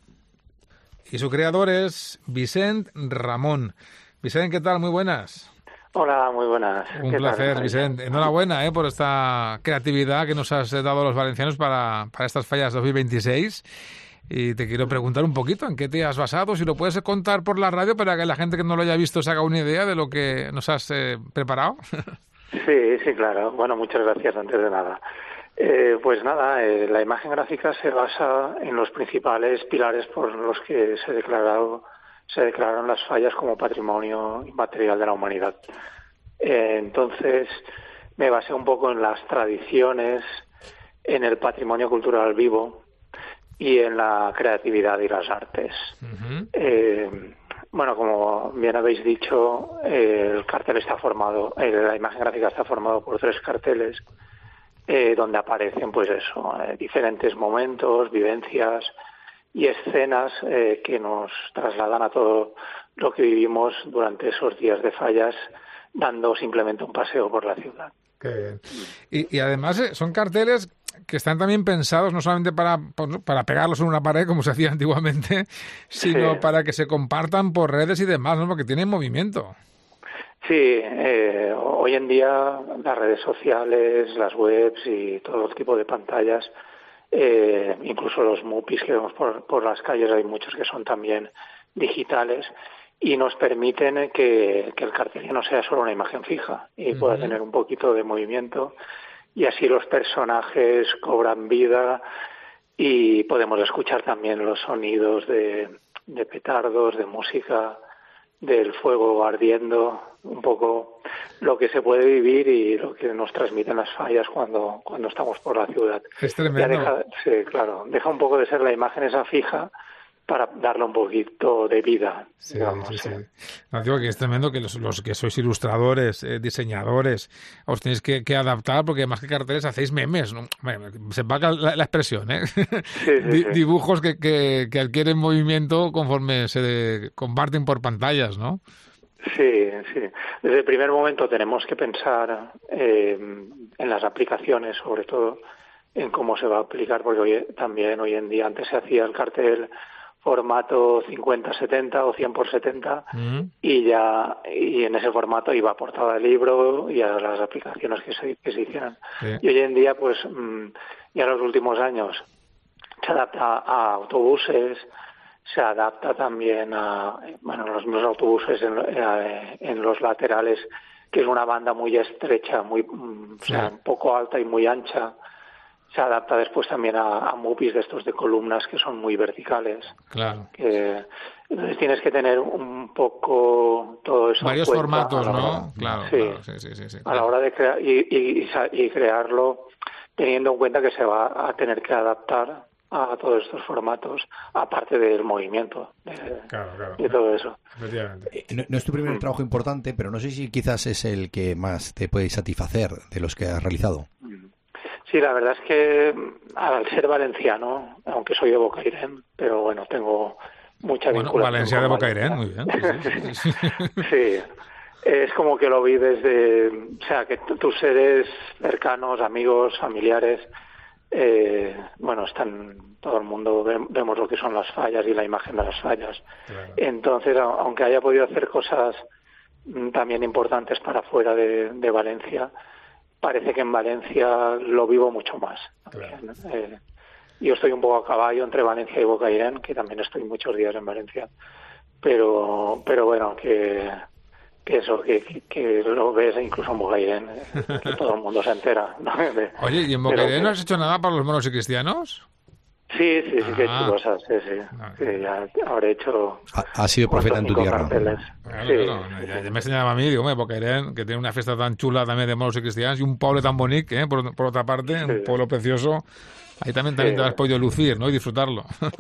Y su creador es Vicent Ramón. Vicent, ¿qué tal? Muy buenas. Hola, muy buenas. Un placer, Vicente. Enhorabuena eh, por esta creatividad que nos has dado a los valencianos para, para estas fallas dos mil veintiséis. Y te quiero preguntar un poquito en qué te has basado, si lo puedes contar por la radio para que la gente que no lo haya visto se haga una idea de lo que nos has eh, preparado. Sí, sí, claro. Bueno, muchas gracias antes de nada. Eh, pues nada, eh, la imagen gráfica se basa en los principales pilares por los que se ha declarado se declararon las fallas como patrimonio inmaterial de la humanidad. Eh, entonces me basé un poco en las tradiciones, en el patrimonio cultural vivo y en la creatividad y las artes. Uh-huh. Eh, bueno, como bien habéis dicho, eh, el cartel está formado, eh, la imagen gráfica está formado por tres carteles eh, donde aparecen, pues eso, eh, diferentes momentos, vivencias y escenas eh, que nos trasladan a todo lo que vivimos durante esos días de fallas, dando simplemente un paseo por la ciudad. Qué bien. Y, y además eh, son carteles que están también pensados no solamente para, para pegarlos en una pared, como se hacía antiguamente, sino sí. para que se compartan por redes y demás, ¿no? Porque tienen movimiento. Sí, eh, hoy en día las redes sociales, las webs y todo tipo de pantallas, eh, incluso los mupis que vemos por, por las calles, hay muchos que son también digitales, y nos permiten que, que el cartel no sea solo una imagen fija y uh-huh. pueda tener un poquito de movimiento, y así los personajes cobran vida y podemos escuchar también los sonidos de, de petardos, de música, del fuego ardiendo, un poco lo que se puede vivir y lo que nos transmiten las fallas cuando, cuando estamos por la ciudad. Es tremendo. Ya deja, sí, claro, deja un poco de ser la imagen esa fija para darle un poquito de vida. Sí, digamos, sí, sí. sí. No, digo que es tremendo que los, los que sois ilustradores, eh, diseñadores, os tenéis que, que adaptar, porque más que carteles hacéis memes, ¿no? Bueno, se paga la, la expresión, ¿eh? Sí, sí, Di, sí. Dibujos que, que, que adquieren movimiento conforme se de, comparten por pantallas, ¿no? Sí, sí. Desde el primer momento tenemos que pensar eh, en las aplicaciones, sobre todo en cómo se va a aplicar, porque hoy, también hoy en día antes se hacía el cartel formato cincuenta setenta o cien por setenta uh-huh. y ya y en ese formato iba a portada del libro y a las aplicaciones que se, que se hicieran. Sí. Y hoy en día, pues mmm, ya en los últimos años se adapta a autobuses, se adapta también a bueno los mismos autobuses en, a, en los laterales, que es una banda muy estrecha, muy mm, sí. o sea, un poco alta y muy ancha. Se adapta después también a, a movies de estos de columnas que son muy verticales. Claro. Que, entonces tienes que tener un poco todo eso. Varios en formatos, hora, ¿no? Claro, sí, claro, sí, sí, sí, sí, a la hora de crear y, y, y crearlo teniendo en cuenta que se va a tener que adaptar a todos estos formatos, aparte del movimiento, de, claro, claro. de todo eso. Efectivamente. Eh, no, no es tu primer mm. trabajo importante, pero no sé si quizás es el que más te puede satisfacer de los que has realizado. Sí, la verdad es que al ser valenciano, aunque soy de Bocairén, pero bueno, tengo mucha bueno, vinculación. Valencia de Bocairén, muy bien. Sí, sí, sí. Sí, es como que lo vives de, o sea, que t- tus seres cercanos, amigos, familiares, eh, bueno, están, todo el mundo ve- vemos lo que son las fallas y la imagen de las fallas. Claro. Entonces, a- aunque haya podido hacer cosas m, también importantes para fuera de, de Valencia, parece que en Valencia lo vivo mucho más. Claro. Eh, yo estoy un poco a caballo entre Valencia y Bocairén, que también estoy muchos días en Valencia, pero pero bueno, que, que eso, que, que lo ves incluso en Bocairén, que todo el mundo se entera, ¿no? De, Oye, ¿y en Bocairén no has hecho nada para los moros y cristianos? Sí, sí, sí, ah. que he hecho cosas, sí, sí. Ah, sí ya habré hecho... Ha, ha sido profeta en tu tierra. Carteles. Claro, sí, claro. sí, Ya, sí. ya me enseñaba a mí, digo, Bocairén, que tiene una fiesta tan chula también de moros y cristianos y un pueblo tan bonito, ¿eh? por, por otra parte, sí. un pueblo precioso. Ahí también, también sí. te has podido lucir, ¿no? Y disfrutarlo.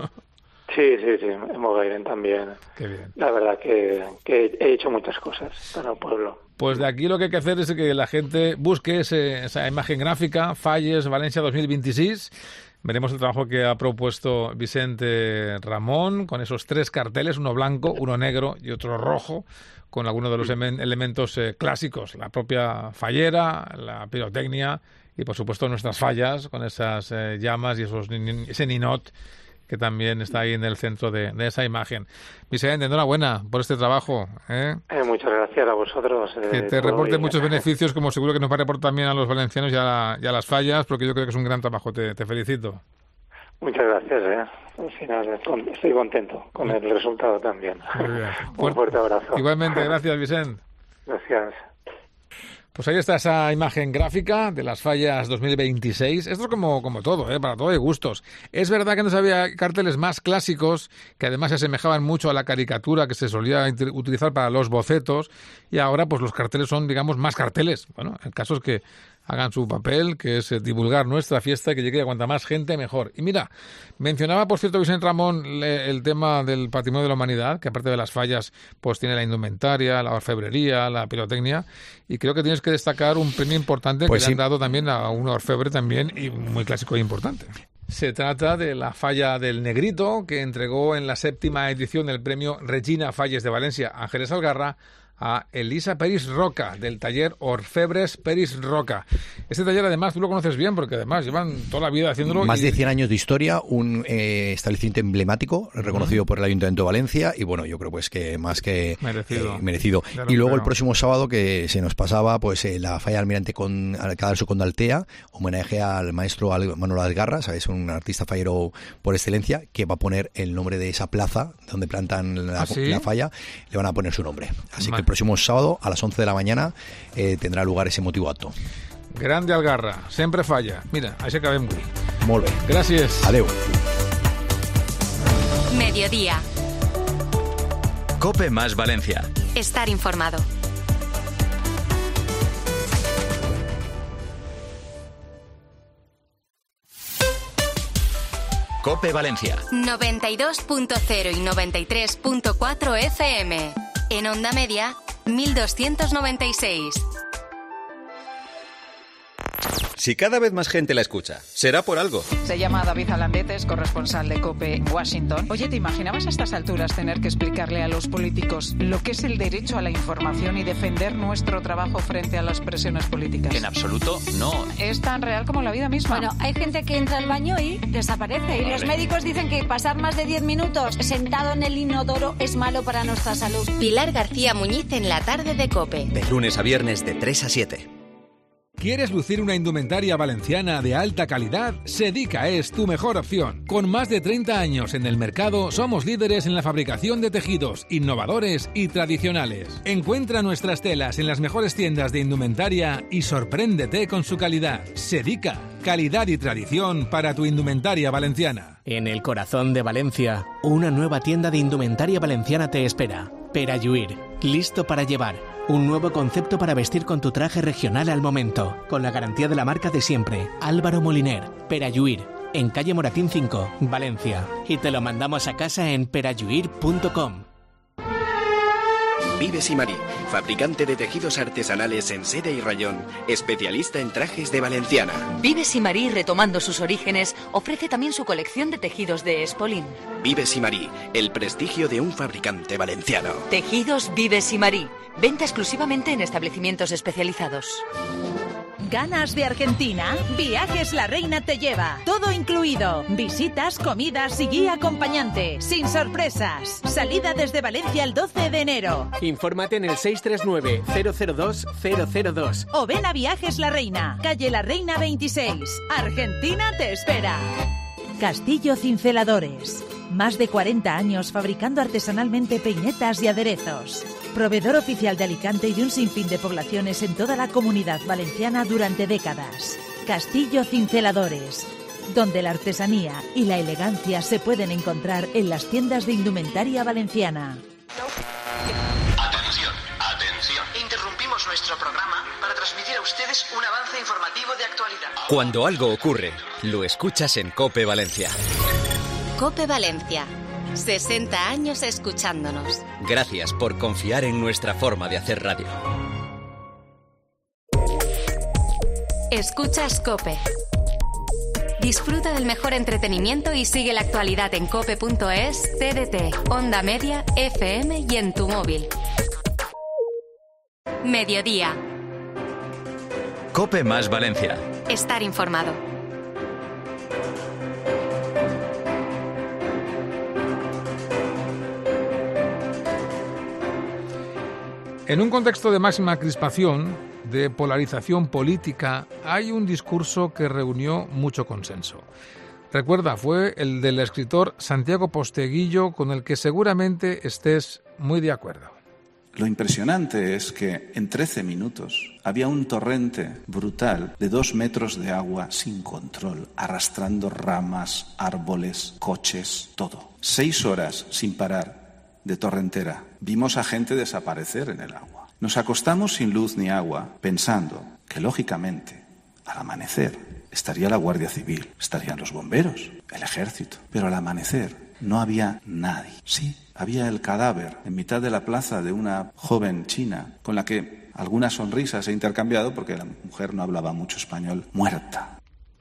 Sí, sí, sí, en Bocairén también. Qué bien. La verdad que, que he hecho muchas cosas para el pueblo. Pues de aquí lo que hay que hacer es que la gente busque ese, esa imagen gráfica, Falles Valencia dos mil veintiséis. Veremos el trabajo que ha propuesto Vicente Ramón con esos tres carteles, uno blanco, uno negro y otro rojo, con algunos de los em- elementos eh, clásicos, la propia fallera, la pirotecnia y, por supuesto, nuestras fallas con esas eh, llamas y esos ese ninot que también está ahí en el centro de, de esa imagen. Vicente, enhorabuena por este trabajo. ¿eh? Eh, muchas gracias a vosotros. Eh, que te reporte muchos beneficios, como seguro que nos va a reportar también a los valencianos y a, la, y a las fallas, porque yo creo que es un gran trabajo. Te, te felicito. Muchas gracias. Eh. Al final estoy contento con el resultado también. Muy bien. Un fuerte abrazo. Igualmente, gracias, Vicente. Gracias. Pues ahí está esa imagen gráfica de las fallas dos mil veintiséis. Esto es como, como todo, ¿eh? Para todo hay gustos. Es verdad que antes había carteles más clásicos que además se asemejaban mucho a la caricatura que se solía utilizar para los bocetos y ahora pues los carteles son, digamos, más carteles. Bueno, el caso es que hagan su papel, que es divulgar nuestra fiesta y que llegue a cuanta más gente mejor. Y mira, mencionaba, por cierto, Vicente Ramón, le, el tema del patrimonio de la humanidad, que aparte de las fallas, pues tiene la indumentaria, la orfebrería, la pirotecnia, y creo que tienes que destacar un premio importante pues que sí. le han dado también a un orfebre también, y muy clásico e importante. Se trata de la falla del Negrito, que entregó en la séptima edición del premio Regina Falles de Valencia Ángeles Algarra a Elisa Peris Roca, del taller Orfebres Peris Roca. Este taller, además, tú lo conoces bien, porque además llevan toda la vida haciéndolo. Más y... de cien años de historia, un eh, establecimiento emblemático, reconocido uh-huh. por el Ayuntamiento de Valencia, y bueno, yo creo pues que más que merecido. Eh, merecido. Y luego el próximo sábado, que se nos pasaba, pues eh, la falla Almirante con Cadalso con Daltea, homenaje al maestro Manuel Algarra, ¿sabes? Un artista fallero por excelencia, que va a poner el nombre de esa plaza donde plantan la, ¿Ah, sí? la falla, le van a poner su nombre. Así Man. que el próximo sábado a las once de la mañana eh, tendrá lugar ese emotivo acto. Grande Algarra, siempre falla. Mira, ahí se acabem avui. Molt bé. Gràcies. Adeu. Mediodía. COPE más Valencia. Estar informado. COPE Valencia. noventa y dos punto cero y noventa y tres punto cuatro F M. En onda media, mil doscientos noventa y seis. Si cada vez más gente la escucha, será por algo. Se llama David Alandetes, corresponsal de COPE en Washington. Oye, ¿te imaginabas a estas alturas tener que explicarle a los políticos lo que es el derecho a la información y defender nuestro trabajo frente a las presiones políticas? En absoluto, no. Es tan real como la vida misma. Bueno, hay gente que entra al baño y desaparece. Y los médicos dicen que pasar más de diez minutos sentado en el inodoro es malo para nuestra salud. Pilar García Muñiz en la tarde de COPE. De lunes a viernes de tres a siete. ¿Quieres lucir una indumentaria valenciana de alta calidad? Sedica es tu mejor opción. Con más de treinta años en el mercado, somos líderes en la fabricación de tejidos, innovadores y tradicionales. Encuentra nuestras telas en las mejores tiendas de indumentaria y sorpréndete con su calidad. Sedica, calidad y tradición para tu indumentaria valenciana. En el corazón de Valencia, una nueva tienda de indumentaria valenciana te espera. Peralluir, listo para llevar. Un nuevo concepto para vestir con tu traje regional al momento, con la garantía de la marca de siempre. Álvaro Moliner, Peralluir, en calle Moratín cinco, Valencia. Y te lo mandamos a casa en peralluir punto com. Vives y Marí, fabricante de tejidos artesanales en seda y rayón, especialista en trajes de valenciana. Vives y Marí, retomando sus orígenes, ofrece también su colección de tejidos de Espolín. Vives y Marí, el prestigio de un fabricante valenciano. Tejidos Vives y Marí, venta exclusivamente en establecimientos especializados. ¿Ganas de Argentina? Viajes La Reina te lleva. Todo incluido. Visitas, comidas y guía acompañante. Sin sorpresas. Salida desde Valencia el doce de enero. Infórmate en el seis tres nueve, cero cero dos, cero cero dos. O ven a Viajes La Reina. Calle La Reina veintiséis. Argentina te espera. Castillo Cinceladores. Más de cuarenta años fabricando artesanalmente peinetas y aderezos. Proveedor oficial de Alicante y de un sinfín de poblaciones en toda la comunidad valenciana durante décadas. Castillo Cinceladores, donde la artesanía y la elegancia se pueden encontrar en las tiendas de indumentaria valenciana. Atención, atención. Interrumpimos nuestro programa para transmitir a ustedes un avance informativo de actualidad. Cuando algo ocurre, lo escuchas en COPE Valencia. COPE Valencia. sesenta años escuchándonos. Gracias por confiar en nuestra forma de hacer radio. Escuchas COPE. Disfruta del mejor entretenimiento y sigue la actualidad en cope punto es, T D T, Onda Media, F M y en tu móvil. Mediodía. COPE más Valencia. Estar informado. En un contexto de máxima crispación, de polarización política, hay un discurso que reunió mucho consenso. Recuerda, fue el del escritor Santiago Posteguillo, con el que seguramente estés muy de acuerdo. Lo impresionante es que en trece minutos había un torrente brutal de dos metros de agua sin control, arrastrando ramas, árboles, coches, todo. Seis horas sin parar de torrentera. Vimos a gente desaparecer en el agua. Nos acostamos sin luz ni agua, pensando que, lógicamente, al amanecer estaría la Guardia Civil, estarían los bomberos, el ejército. Pero al amanecer no había nadie. Sí, había el cadáver en mitad de la plaza de una joven china con la que algunas sonrisas he intercambiado porque la mujer no hablaba mucho español, muerta.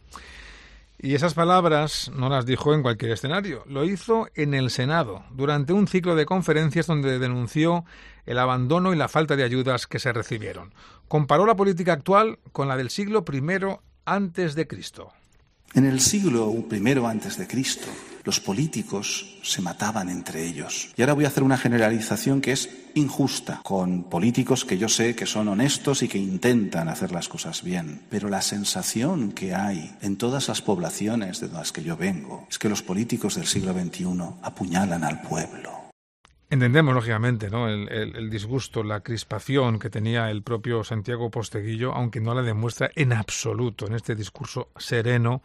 Y esas palabras no las dijo en cualquier escenario. Lo hizo en el Senado, durante un ciclo de conferencias donde denunció el abandono y la falta de ayudas que se recibieron. Comparó la política actual con la del siglo primero antes de Cristo. En el siglo primero antes de Cristo, los políticos se mataban entre ellos. Y ahora voy a hacer una generalización que es injusta, con políticos que yo sé que son honestos y que intentan hacer las cosas bien. Pero la sensación que hay en todas las poblaciones de las que yo vengo es que los políticos del siglo veintiuno apuñalan al pueblo. Entendemos, lógicamente, ¿no? el, el, el disgusto, la crispación que tenía el propio Santiago Posteguillo, aunque no la demuestra en absoluto en este discurso sereno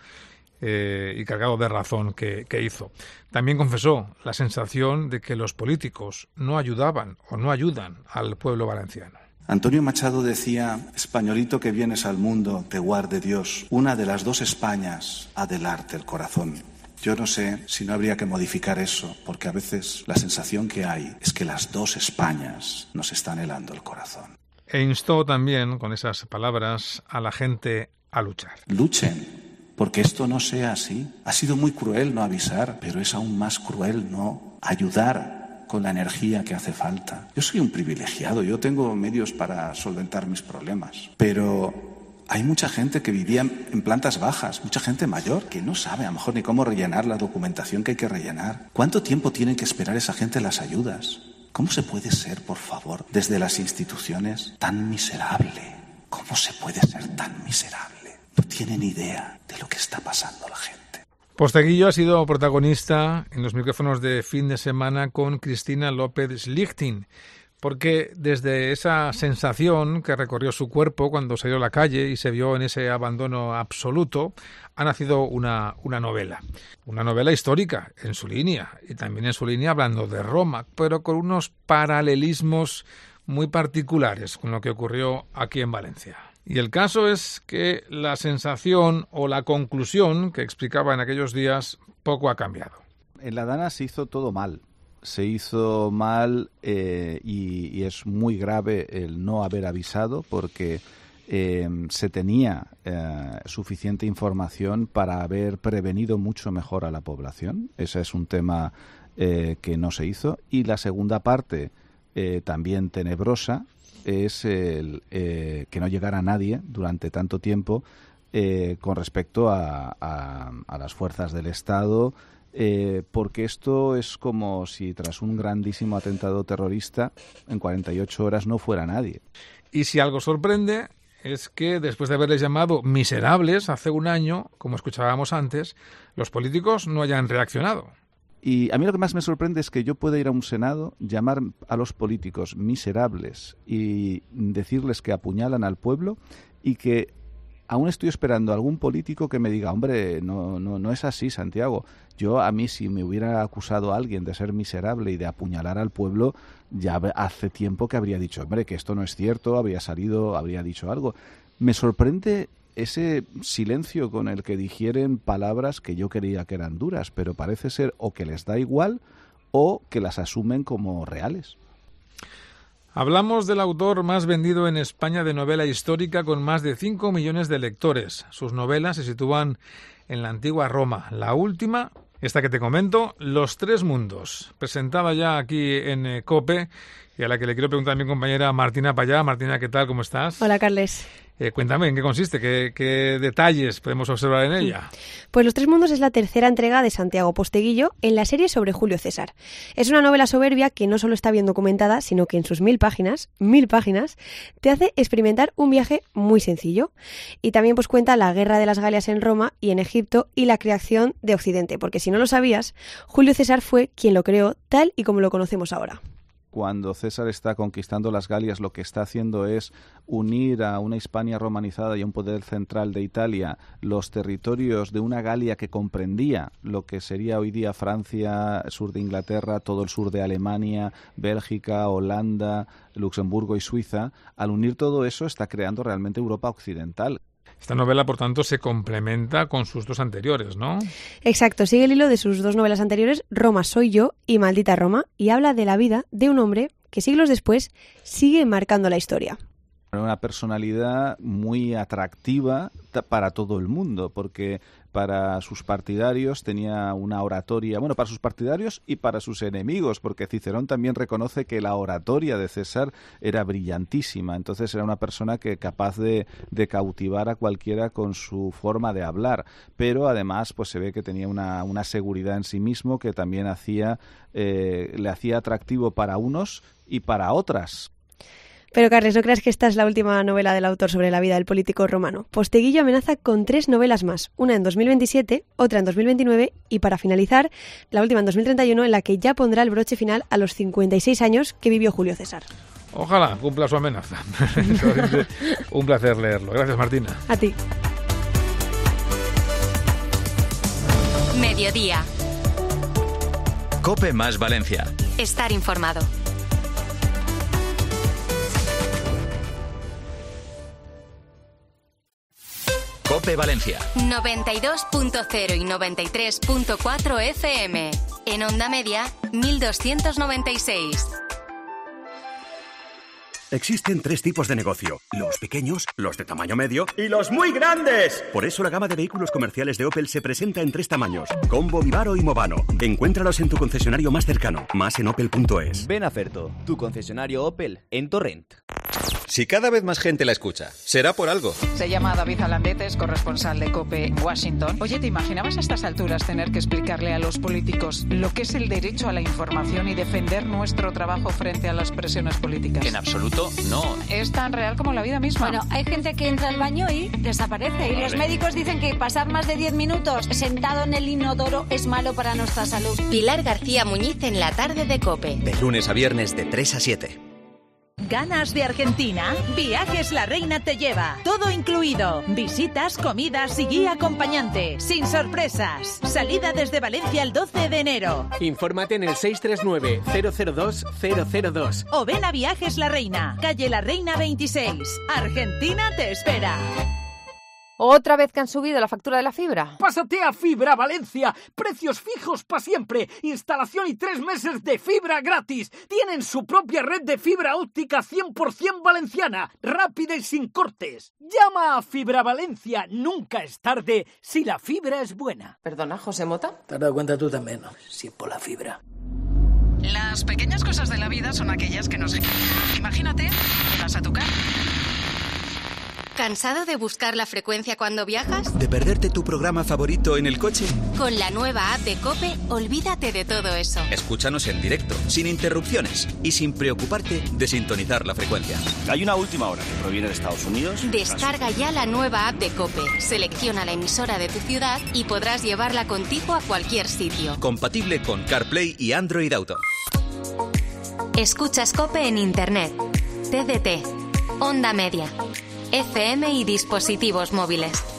eh, y cargado de razón que, que hizo. También confesó la sensación de que los políticos no ayudaban o no ayudan al pueblo valenciano. Antonio Machado decía: españolito que vienes al mundo, te guarde Dios. Una de las dos Españas ha de helarte el corazón. Yo no sé si no habría que modificar eso, porque a veces la sensación que hay es que las dos Españas nos están helando el corazón. E instó también, con esas palabras, a la gente a luchar. Luchen, porque esto no sea así. Ha sido muy cruel no avisar, pero es aún más cruel no ayudar con la energía que hace falta. Yo soy un privilegiado, yo tengo medios para solventar mis problemas, pero hay mucha gente que vivía en plantas bajas, mucha gente mayor que no sabe a lo mejor ni cómo rellenar la documentación que hay que rellenar. ¿Cuánto tiempo tienen que esperar esa gente las ayudas? ¿Cómo se puede ser, por favor, desde las instituciones tan miserable? ¿Cómo se puede ser tan miserable? No tienen idea de lo que está pasando la gente. Posteguillo ha sido protagonista en los micrófonos de Fin de Semana con Cristina López Schlichting, porque desde esa sensación que recorrió su cuerpo cuando salió a la calle y se vio en ese abandono absoluto, ha nacido una, una novela. Una novela histórica en su línea, y también en su línea hablando de Roma, pero con unos paralelismos muy particulares con lo que ocurrió aquí en Valencia. Y el caso es que la sensación o la conclusión que explicaba en aquellos días poco ha cambiado. En la Dana se hizo todo mal. Se hizo mal eh, y, y es muy grave el no haber avisado, porque eh, se tenía eh, suficiente información para haber prevenido mucho mejor a la población. Ese es un tema eh, que no se hizo. Y la segunda parte, eh, también tenebrosa, es el eh, que no llegara nadie durante tanto tiempo eh, con respecto a, a, a las fuerzas del Estado. Eh, porque esto es como si tras un grandísimo atentado terrorista en cuarenta y ocho horas no fuera nadie. Y si algo sorprende es que después de haberles llamado miserables hace un año, como escuchábamos antes, los políticos no hayan reaccionado. Y a mí lo que más me sorprende es que yo pueda ir a un Senado, llamar a los políticos miserables y decirles que apuñalan al pueblo, y que aún estoy esperando a algún político que me diga: hombre, no, no, no es así, Santiago. Yo, a mí, si me hubiera acusado a alguien de ser miserable y de apuñalar al pueblo, ya hace tiempo que habría dicho: hombre, que esto no es cierto, habría salido, habría dicho algo. Me sorprende ese silencio con el que digieren palabras que yo creía que eran duras, pero parece ser o que les da igual o que las asumen como reales. Hablamos del autor más vendido en España de novela histórica, con más de cinco millones de lectores. Sus novelas se sitúan en la antigua Roma. La última, esta que te comento, Los Tres Mundos, presentada ya aquí en eh, COPE, y a la que le quiero preguntar a mi compañera Martina Payá. Martina, ¿qué tal? ¿Cómo estás? Hola, Carles. Eh, cuéntame, ¿en qué consiste? ¿Qué, qué detalles podemos observar en ella? Pues Los Tres Mundos es la tercera entrega de Santiago Posteguillo en la serie sobre Julio César. Es una novela soberbia que no solo está bien documentada, sino que en sus mil páginas, mil páginas, te hace experimentar un viaje muy sencillo. Y también pues cuenta la guerra de las Galias en Roma y en Egipto y la creación de Occidente, porque si no lo sabías, Julio César fue quien lo creó tal y como lo conocemos ahora. Cuando César está conquistando las Galias, lo que está haciendo es unir a una Hispania romanizada y a un poder central de Italia los territorios de una Galia que comprendía lo que sería hoy día Francia, sur de Inglaterra, todo el sur de Alemania, Bélgica, Holanda, Luxemburgo y Suiza. Al unir todo eso está creando realmente Europa occidental. Esta novela, por tanto, se complementa con sus dos anteriores, ¿no? Exacto, sigue el hilo de sus dos novelas anteriores, Roma soy yo y Maldita Roma, y habla de la vida de un hombre que siglos después sigue marcando la historia. Una personalidad muy atractiva para todo el mundo, porque para sus partidarios tenía una oratoria, bueno, para sus partidarios y para sus enemigos, porque Cicerón también reconoce que la oratoria de César era brillantísima, entonces era una persona que capaz de, de cautivar a cualquiera con su forma de hablar, pero además pues se ve que tenía una, una seguridad en sí mismo que también hacía, eh, le hacía atractivo para unos y para otras. Pero, Carles, no creas que esta es la última novela del autor sobre la vida del político romano. Posteguillo amenaza con tres novelas más, una en dos mil veintisiete, otra en dos mil veintinueve y, para finalizar, la última en dos mil treinta y uno, en la que ya pondrá el broche final a los cincuenta y seis años que vivió Julio César. Ojalá cumpla su amenaza. Un placer leerlo. Gracias, Martina. A ti. Mediodía. COPE más Valencia. Estar informado. COPE Valencia. noventa y dos punto cero y noventa y tres punto cuatro F M. En onda media, mil doscientos noventa y seis. Existen tres tipos de negocio: los pequeños, los de tamaño medio y los muy grandes. Por eso la gama de vehículos comerciales de Opel se presenta en tres tamaños: Combo, Vivaro y Movano. Encuéntralos en tu concesionario más cercano, más en opel punto es. Ven a Ferto, tu concesionario Opel en Torrent. Si cada vez más gente la escucha, será por algo. Se llama David Alandetes, corresponsal de COPE en Washington. Oye, ¿te imaginabas a estas alturas tener que explicarle a los políticos lo que es el derecho a la información y defender nuestro trabajo frente a las presiones políticas? En absoluto, no. Es tan real como la vida misma. Bueno, hay gente que entra al baño y desaparece. Y los médicos dicen que pasar más de diez minutos sentado en el inodoro es malo para nuestra salud. Pilar García Muñiz en la tarde de COPE. De lunes a viernes de tres a siete. ¿Ganas de Argentina? Viajes La Reina te lleva. Todo incluido. Visitas, comidas y guía acompañante. Sin sorpresas. Salida desde Valencia el doce de enero. Infórmate en el seis tres nueve, cero cero dos, cero cero dos. O ven a Viajes La Reina. Calle La Reina veintiséis. Argentina te espera. ¿Otra vez que han subido la factura de la fibra? Pásate a Fibra Valencia. Precios fijos para siempre. Instalación y tres meses de fibra gratis. Tienen su propia red de fibra óptica cien por ciento valenciana. Rápida y sin cortes. Llama a Fibra Valencia. Nunca es tarde si la fibra es buena. Perdona, José Mota. Te has dado cuenta tú también, ¿no? Si es por la fibra. Las pequeñas cosas de la vida son aquellas que nos... Imagínate, llegas a tu casa. ¿Cansado de buscar la frecuencia cuando viajas? ¿De perderte tu programa favorito en el coche? Con la nueva app de COPE, olvídate de todo eso. Escúchanos en directo, sin interrupciones y sin preocuparte de sintonizar la frecuencia. Hay una última hora que proviene de Estados Unidos. Descarga ya la nueva app de COPE. Selecciona la emisora de tu ciudad y podrás llevarla contigo a cualquier sitio. Compatible con CarPlay y Android Auto. Escuchas COPE en Internet, T D T, Onda Media, F M y dispositivos móviles.